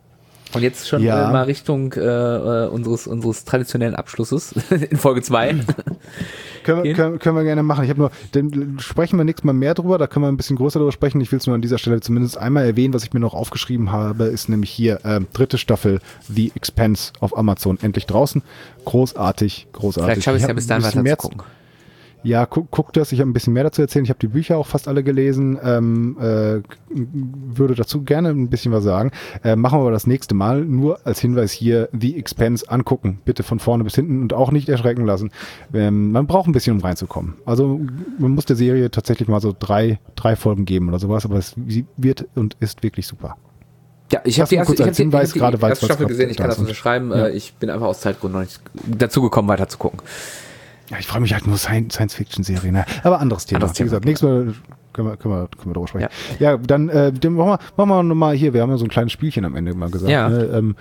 Und jetzt schon ja. äh, mal Richtung äh, unseres, unseres traditionellen Abschlusses in Folge zwei.
können, wir, können, können wir gerne machen. Ich habe nur, dann sprechen wir nächstes Mal mehr drüber, da können wir ein bisschen größer drüber sprechen. Ich will es nur an dieser Stelle zumindest einmal erwähnen, was ich mir noch aufgeschrieben habe, ist nämlich hier äh, dritte Staffel The Expanse auf Amazon endlich draußen. Großartig, großartig.
Vielleicht schaffe ich es ja bis dahin weiter zu gucken.
Ja, guck, guck das. Ich habe ein bisschen mehr dazu erzählt. Ich habe die Bücher auch fast alle gelesen. Ähm, äh, würde dazu gerne ein bisschen was sagen. Äh, machen wir aber das nächste Mal. Nur als Hinweis hier, The Expanse angucken. Bitte von vorne bis hinten und auch nicht erschrecken lassen. Ähm, man braucht ein bisschen, um reinzukommen. Also man muss der Serie tatsächlich mal so drei, drei Folgen geben oder sowas. Aber es wird und ist wirklich super.
Ja, ich habe die erste, ich hab die,
Hinweis,
ich hab die,
gerade
erste Staffel gesehen. Ich kann das unterschreiben. Ja. Ich bin einfach aus Zeitgründen noch nicht dazu gekommen, weiter zu gucken.
Ja, ich freue mich halt nur Science-Fiction-Serien. Ne? Aber anderes Thema. Anderes Wie gesagt, nächstes Mal können wir, können wir, können wir darüber sprechen. Ja, ja dann äh, machen wir, machen wir nochmal hier. Wir haben ja so ein kleines Spielchen am Ende mal gesagt.
Ja.
Ne? Ähm,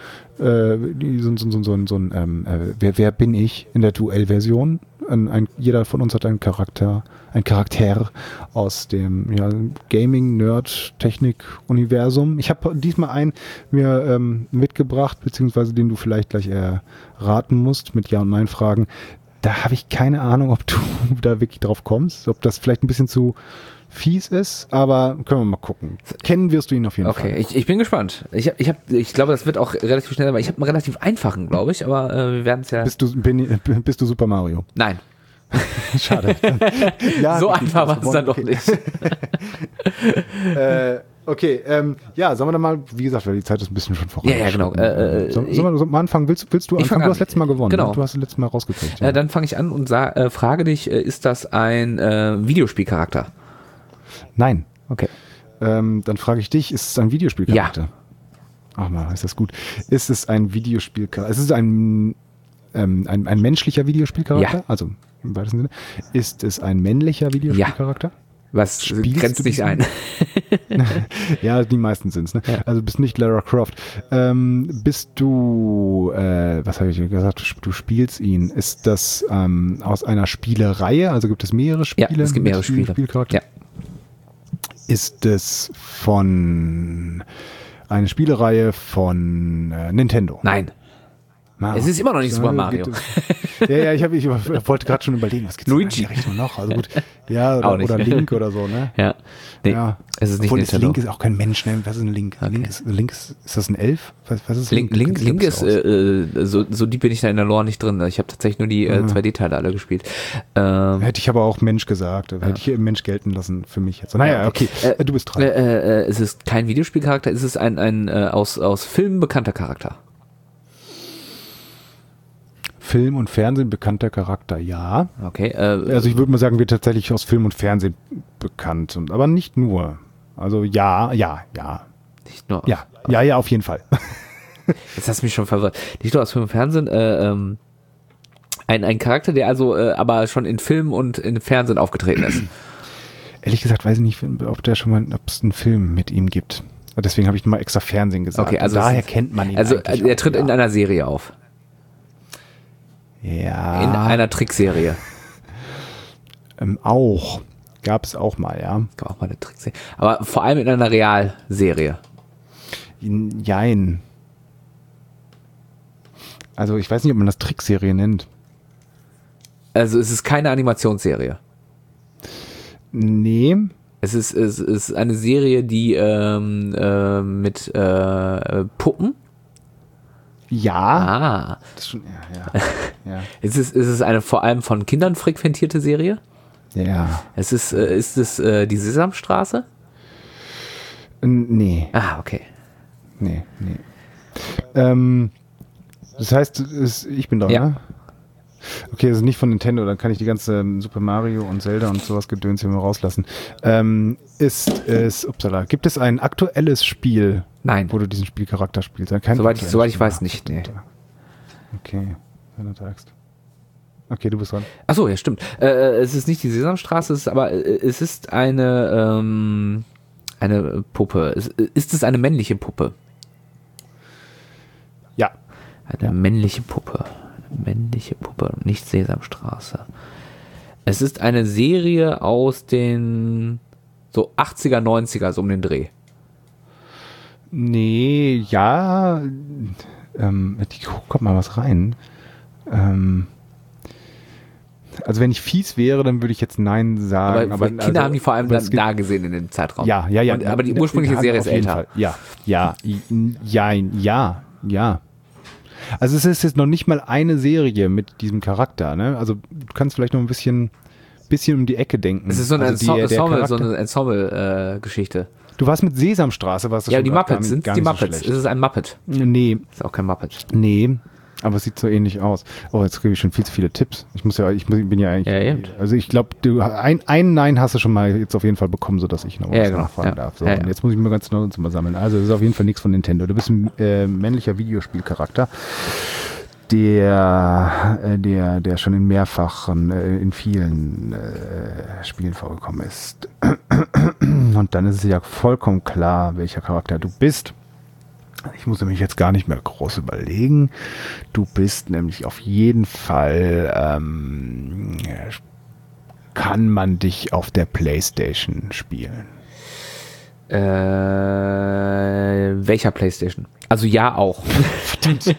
äh, so, so, so, so, so ein, ähm, äh, wer, wer bin ich in der Duell-Version? Ein, ein, jeder von uns hat einen Charakter, ein Charakter aus dem ja, Gaming-Nerd-Technik-Universum. Ich habe diesmal einen mir ähm, mitgebracht, beziehungsweise den du vielleicht gleich erraten musst mit Ja- und Nein-Fragen. Da habe ich keine Ahnung, ob du da wirklich drauf kommst, ob das vielleicht ein bisschen zu fies ist, aber können wir mal gucken. Kennen wirst du ihn auf jeden
okay,
Fall.
Okay, ich, ich bin gespannt. Ich, ich, hab, ich glaube, das wird auch relativ schnell, aber ich habe einen relativ einfachen, glaube ich, aber äh, wir werden es ja...
Bist du, bin, bist du Super Mario?
Nein.
Schade.
Ja, so einfach war es dann doch nicht.
äh, Okay, ähm, ja, sollen wir dann mal, wie gesagt, weil die Zeit ist ein bisschen schon voran.
Ja, ja, genau. Äh,
sollen wir so mal anfangen? Willst, willst du anfangen? Du hast letztes Mal gewonnen.
Genau.
Ne? Du hast das letzte Mal rausgekriegt. Ja.
Äh, dann fange ich an und sa- äh, frage dich, äh, ist das ein äh, Videospielcharakter?
Nein. Okay. Ähm, dann frage ich dich, ist es ein Videospielcharakter?
Ja.
Ach mal, ist das gut. Ist es ein Videospielcharakter? Ist es ein, ähm, ein, ein menschlicher Videospielcharakter?
Ja.
Also im weitesten Sinne. Ist es ein männlicher Videospielcharakter?
Ja. Was Spielst grenzt dich ein?
Ja, die meisten sind es. Ne?
Ja.
Also bist nicht Lara Croft. Ähm, bist du, äh, was habe ich gesagt, du spielst ihn. Ist das ähm, aus einer Spielereihe? Also gibt es mehrere Spiele?
Ja, es gibt mehrere Spiele.
Ja. Ist es von eine Spielereihe von äh, Nintendo?
Nein. Es ist immer noch nicht Super Mario.
Ja, ja, ich, hab, ich wollte gerade schon überlegen, was gibt es in die Richtung noch? Also gut, ja, oder, oder Link oder so, ne?
Ja, nee,
ja.
es ist nicht
Obwohl, Link ist auch kein Mensch, ne? Was ist ein Link? Okay. Link, ist, Link ist, ist das ein Elf? Was, was ist
Link? Link, Link ist, äh, so, so deep bin ich da in der Lore nicht drin. Ich habe tatsächlich nur die äh, zwei D-Teile alle gespielt.
Ähm, hätte ich aber auch Mensch gesagt. Hätte ja. ich hier Mensch gelten lassen für mich jetzt. Naja, okay,
äh,
du bist dran.
Äh, äh, es ist kein Videospielcharakter, es ist ein, ein äh, aus, aus Filmen bekannter Charakter.
Film und Fernsehen bekannter Charakter, ja.
Okay. Äh,
also ich würde mal sagen, wird tatsächlich aus Film und Fernsehen bekannt, und, aber nicht nur. Also ja, ja, ja.
Nicht nur.
Ja, ja, ja, auf jeden Fall.
Jetzt hast du mich schon verwirrt. Nicht nur aus Film und Fernsehen, äh, ähm, ein, ein Charakter, der also äh, aber schon in Film und in Fernsehen aufgetreten ist.
Ehrlich gesagt weiß ich nicht, ob der schon mal, ob es einen Film mit ihm gibt. Deswegen habe ich mal extra Fernsehen gesagt.
Okay, also
daher kennt man ihn.
Also er tritt auch, in ja. einer Serie auf.
Ja.
In einer Trickserie.
ähm, auch. Gab es auch mal, ja.
Gab auch mal eine Trickserie. Aber vor allem in einer Realserie.
Jein. Also ich weiß nicht, ob man das Trickserie nennt.
Also es ist keine Animationsserie.
Nee.
Es ist, es ist eine Serie, die ähm, äh, mit äh, Puppen.
Ja.
Ah.
Das ist schon, ja, ja, ja.
es, ist, es ist eine vor allem von Kindern frequentierte Serie.
Ja.
Es ist, äh, ist es äh, die Sesamstraße?
Nee.
Ah, okay.
Nee, nee. Ähm, das heißt, es, ich bin da,
ja.
ne? Okay, das ist nicht von Nintendo, dann kann ich die ganze Super Mario und Zelda und sowas Gedöns hier mal rauslassen. Ähm, ist es, upsala, gibt es ein aktuelles Spiel,
Nein,
wo du diesen Spielcharakter spielst? Kein
soweit ich, soweit ich weiß nicht, nee.
Okay, wenn du sagst. Okay, du bist dran.
Achso, ja, stimmt. Äh, es ist nicht die Sesamstraße, es ist aber äh, es ist eine ähm, eine Puppe. Es, ist es eine männliche Puppe?
Ja.
Eine ja. männliche Puppe. Männliche Puppe, nicht Sesamstraße. Es ist eine Serie aus den so achtziger, neunziger, so um den Dreh.
Nee, ja, ähm, ich guck mal was rein. Ähm, also wenn ich fies wäre, dann würde ich jetzt Nein sagen.
Aber, aber Kinder
also,
haben die vor allem dann da gesehen in dem Zeitraum.
Ja, ja, ja.
Und, aber die ursprüngliche
ja,
Serie ist älter.
Fall. Ja, ja, ja, ja, ja. Also es ist jetzt noch nicht mal eine Serie mit diesem Charakter, ne? Also du kannst vielleicht noch ein bisschen, bisschen um die Ecke denken.
Es ist so eine
also die,
Ensemble, so eine Ensemble-Geschichte. Äh,
du warst mit Sesamstraße, was das
ja,
schon
die Muppets, sind die
so
Muppets? Ist es ein Muppet?
Nee.
Ist auch kein Muppet.
Nee, aber es sieht so ähnlich aus. Oh, jetzt gebe ich schon viel zu viele Tipps. Ich muss ja, ich bin ja eigentlich,
ja,
also ich glaube, du ein, ein Nein hast du schon mal jetzt auf jeden Fall bekommen, sodass ich noch was
ja, genau.
nachfragen
ja.
darf. So,
ja,
und
ja.
jetzt muss ich mir ganz genau mal sammeln. Also es ist auf jeden Fall nichts von Nintendo. Du bist ein äh, männlicher Videospielcharakter, der, äh, der, der schon in mehrfachen, äh, in vielen äh, Spielen vorgekommen ist. Und dann ist es ja vollkommen klar, welcher Charakter du bist. Ich muss nämlich jetzt gar nicht mehr groß überlegen. Du bist nämlich auf jeden Fall, ähm, kann man dich auf der PlayStation spielen?
Äh, welcher PlayStation? Also ja auch.
Verdammt.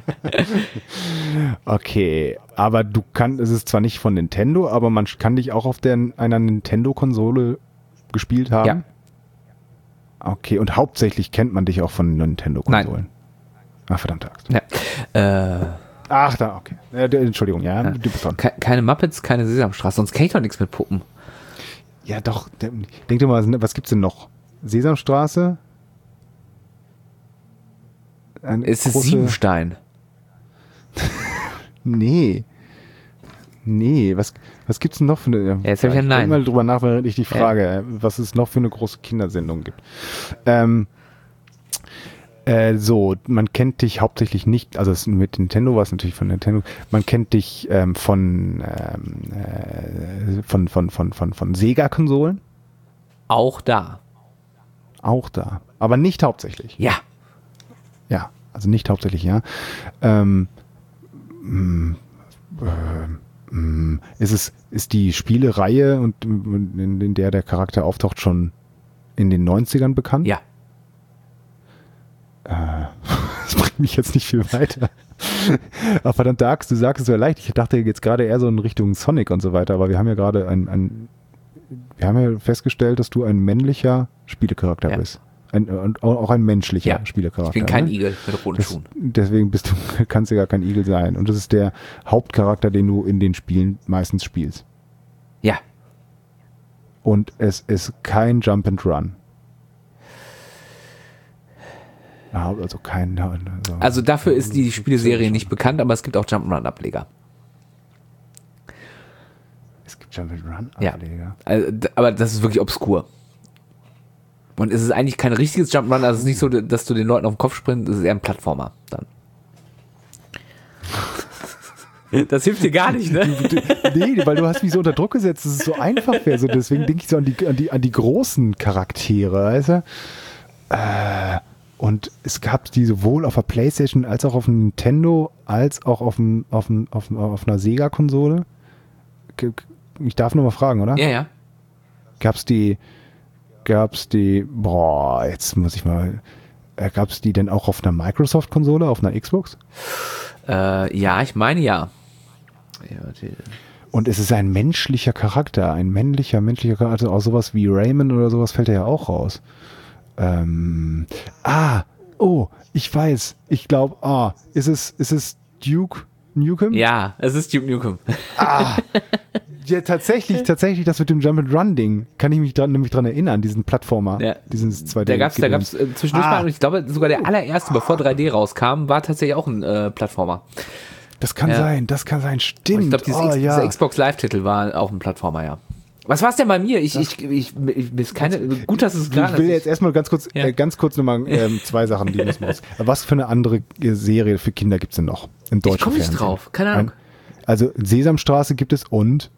Okay, aber du kannst, es ist zwar nicht von Nintendo, aber man kann dich auch auf der, einer Nintendo-Konsole gespielt haben?
Ja.
Okay, und hauptsächlich kennt man dich auch von Nintendo-Konsolen?
Nein.
Ach, verdammte Axt.
Ja. Äh,
Ach, da, okay. Äh, Entschuldigung, ja, ja. Du bist dran.
Ke- keine Muppets, keine Sesamstraße, sonst kenne ich doch nichts mit Puppen.
Ja, doch. Denk dir mal, was gibt's denn noch? Sesamstraße?
Eine es ist Siebenstein.
Nee. Nee, was, was gibt's denn noch für eine...
Ja, jetzt habe ich ein Nein.
Denk mal drüber nach, während ich die Frage, ja. was es noch für eine große Kindersendung gibt. Ähm, äh, so, man kennt dich hauptsächlich nicht, also es mit Nintendo war es natürlich von Nintendo, man kennt dich ähm, von, ähm, äh, von, von, von, von, von Sega-Konsolen.
Auch da. Auch
da, aber nicht hauptsächlich.
Ja.
Ja, also nicht hauptsächlich, ja. Ähm, mh, äh, Ist es, ist die Spielereihe, und in, in der der Charakter auftaucht, schon in den neunzigern bekannt?
Ja.
Äh, das bringt mich jetzt nicht viel weiter. Aber verdammt, Darks, du sagst es so leicht. Ich dachte jetzt gerade eher so in Richtung Sonic und so weiter, aber wir haben ja gerade ein, ein wir haben ja festgestellt, dass du ein männlicher Spielecharakter ja. bist. Ein, und auch ein menschlicher ja. Spielecharakter.
Ich bin kein
ne?
Igel mit roten
das,
Schuhen.
Deswegen bist du, kannst du gar kein Igel sein. Und das ist der Hauptcharakter, den du in den Spielen meistens spielst.
Ja.
Und es ist kein Jump and Run. Also kein. Also,
also dafür ist die Spieleserie nicht bekannt, aber es gibt auch Jump and Run Ableger.
Es gibt Jump and Run Ableger.
Ja. Also, aber das ist wirklich obskur. Und es ist eigentlich kein richtiges Jump and Run, also es ist nicht so, dass du den Leuten auf den Kopf springst, es ist eher ein Plattformer dann. Das hilft dir gar nicht, ne?
Nee, weil du hast mich so unter Druck gesetzt, dass es so einfach wäre. So, deswegen denke ich so an die, an die, an die großen Charaktere, weißt du? Äh, und es gab die sowohl auf der PlayStation als auch auf dem Nintendo, als auch auf, dem, auf, dem, auf, dem, auf einer Sega-Konsole. Ich darf nur mal fragen, oder?
Ja, ja.
Gab's die, gab's die, boah, jetzt muss ich mal, äh, gab's die denn auch auf einer Microsoft-Konsole, auf einer Xbox?
Äh, ja, ich meine ja. Ja,
und es ist ein menschlicher Charakter, ein männlicher, menschlicher Charakter, also auch sowas wie Rayman oder sowas fällt ja auch raus. Ähm, ah, oh, ich weiß, ich glaube, ah, ist es, ist es Duke Nukem?
Ja, es ist Duke Nukem.
Ah, ja, tatsächlich, tatsächlich, das mit dem Jump-and-Run-Ding, kann ich mich dran, nämlich dran erinnern, diesen Plattformer,
ja.
diesen zwei D.
Da gab's, da gab's äh, zwischendurch ah. mal, und ich glaube, sogar der allererste, bevor drei D rauskam, war tatsächlich auch ein äh, Plattformer.
Das kann ja. sein, das kann sein, stimmt.
Und ich glaube,
oh,
ja.
ja.
dieser Xbox Live-Titel war auch ein Plattformer, ja. Was war's denn bei mir? Ich, ich, ich, ich, ich keine, gut, dass es klar ist.
Ich will jetzt erstmal ganz kurz, ja. äh, ganz kurz nochmal ähm, zwei Sachen, die müssen wir aus. Was für eine andere Serie für Kinder gibt's denn noch im deutschen
Ich komme nicht
Fernsehen?
drauf, keine Ahnung.
Ein, also Sesamstraße gibt es und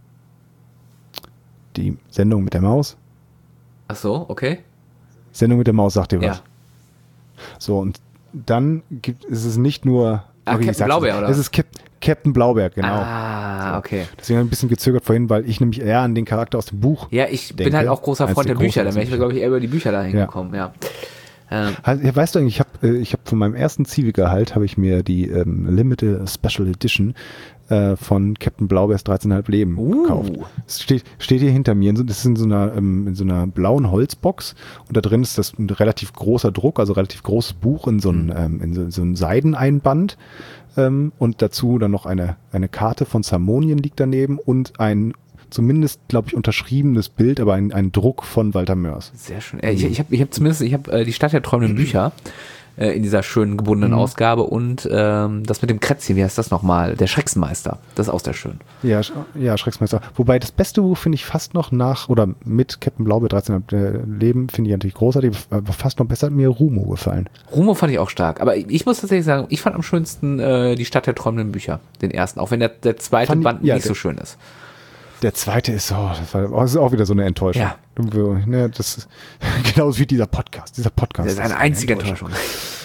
die Sendung mit der Maus.
Ach so, okay.
Sendung mit der Maus, sagt dir was.
Ja.
So, und dann gibt ist es nicht nur
Ah, okay, Captain Blaubeer, oder?
Es ist Cap, Captain Blaubeer, genau.
Ah, okay.
Deswegen habe ich ein bisschen gezögert vorhin, weil ich nämlich eher an den Charakter aus dem Buch
Ja, ich
denke,
bin halt auch großer Freund der Bücher, dann wäre ich,
Bücher.
glaube ich, eher über die Bücher dahin ja. gekommen, ja.
Ähm. Also, weißt du eigentlich, ich habe ich hab von meinem ersten Civic-Gehalt habe ich mir die ähm, Limited Special Edition äh, von Captain Blaubeers dreizehn Komma fünf Leben
uh.
gekauft. Es steht, steht hier hinter mir, das ist in so einer, ähm, in so einer blauen Holzbox und da drin ist das ein relativ großer Druck, also relativ großes Buch in so ein, ähm, in so, so ein Seideneinband. Ähm, und dazu dann noch eine, eine Karte von Zamonien liegt daneben und ein zumindest, glaube ich, unterschriebenes Bild, aber ein, ein Druck von Walter Mörs.
Sehr schön. Äh, ich ich habe ich hab zumindest, ich habe äh, die Stadt der träumenden Bücher äh, in dieser schönen gebundenen mhm. Ausgabe und ähm, das mit dem Krätzchen, wie heißt das nochmal? Der Schrecksmeister. Das ist auch sehr schön.
Ja, ja, Schrecksmeister. Wobei das beste Buch finde ich fast noch nach, oder mit Captain Blaubeer dreizehn Komma fünf Leben finde ich natürlich großartig, aber fast noch besser hat mir Rumo gefallen.
Rumo fand ich auch stark, aber ich muss tatsächlich sagen, ich fand am schönsten äh, die Stadt der träumenden Bücher, den ersten, auch wenn der, der zweite fand, Band ja, nicht der, so schön ist.
Der zweite ist, oh, das, war, oh, das ist auch wieder so eine Enttäuschung.
Ja.
Ne, das ist genauso wie dieser Podcast. Dieser Podcast.
Das ist eine einzige Enttäuschung. Enttäuschung.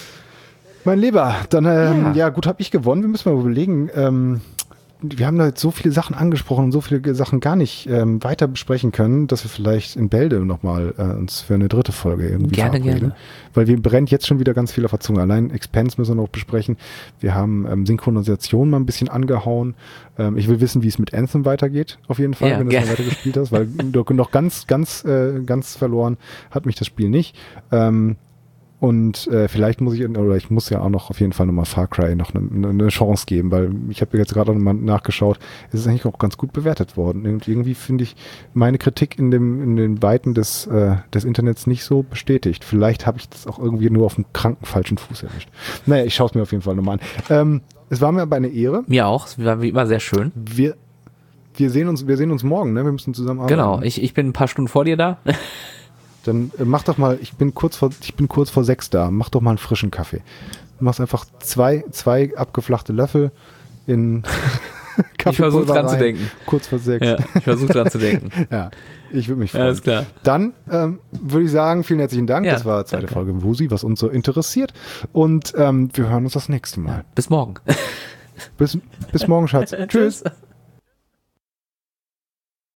Mein Lieber, dann, ähm, ja. ja gut, habe ich gewonnen. Wir müssen mal überlegen, ähm, wir haben da jetzt so viele Sachen angesprochen und so viele Sachen gar nicht ähm, weiter besprechen können, dass wir vielleicht in Bälde nochmal äh, uns für eine dritte Folge irgendwie
gerne, gerne.
Weil wir brennt jetzt schon wieder ganz viel auf der Zunge. Allein Expanse müssen wir noch besprechen. Wir haben ähm, Synchronisation mal ein bisschen angehauen. Ähm, ich will wissen, wie es mit Anthem weitergeht, auf jeden Fall,
ja,
wenn du es mal weitergespielt hast, weil noch ganz, ganz, äh, ganz verloren hat mich das Spiel nicht. Ähm, Und äh, vielleicht muss ich, oder ich muss ja auch noch auf jeden Fall nochmal Far Cry noch eine, eine Chance geben, weil ich habe jetzt gerade nochmal nachgeschaut, es ist eigentlich auch ganz gut bewertet worden. Und irgendwie finde ich meine Kritik in dem in den Weiten des, äh, des Internets nicht so bestätigt. Vielleicht habe ich das auch irgendwie nur auf einem kranken falschen Fuß erwischt. Naja, ich schaue es mir auf jeden Fall nochmal an. Ähm, es war mir aber eine Ehre.
Mir auch, es war wie immer sehr schön.
Wir, wir, sehen uns, wir sehen uns morgen, ne? Wir müssen zusammen arbeiten.
Genau, ich, ich bin ein paar Stunden vor dir da.
Dann äh, mach doch mal, ich bin kurz vor, ich bin kurz vor sechs da, mach doch mal einen frischen Kaffee. Du machst einfach zwei, zwei abgeflachte Löffel in Kaffeepulver.
Ich versuche dran zu denken.
Kurz vor sechs.
Ja, ich versuche dran zu denken.
Ja, ich würde mich freuen.
Alles klar.
Dann ähm, würde ich sagen, vielen herzlichen Dank.
Ja,
das war die zweite
danke.
Folge Wusi, was uns so interessiert. Und ähm, wir hören uns das nächste Mal.
Bis morgen.
Bis, bis morgen, Schatz. Tschüss.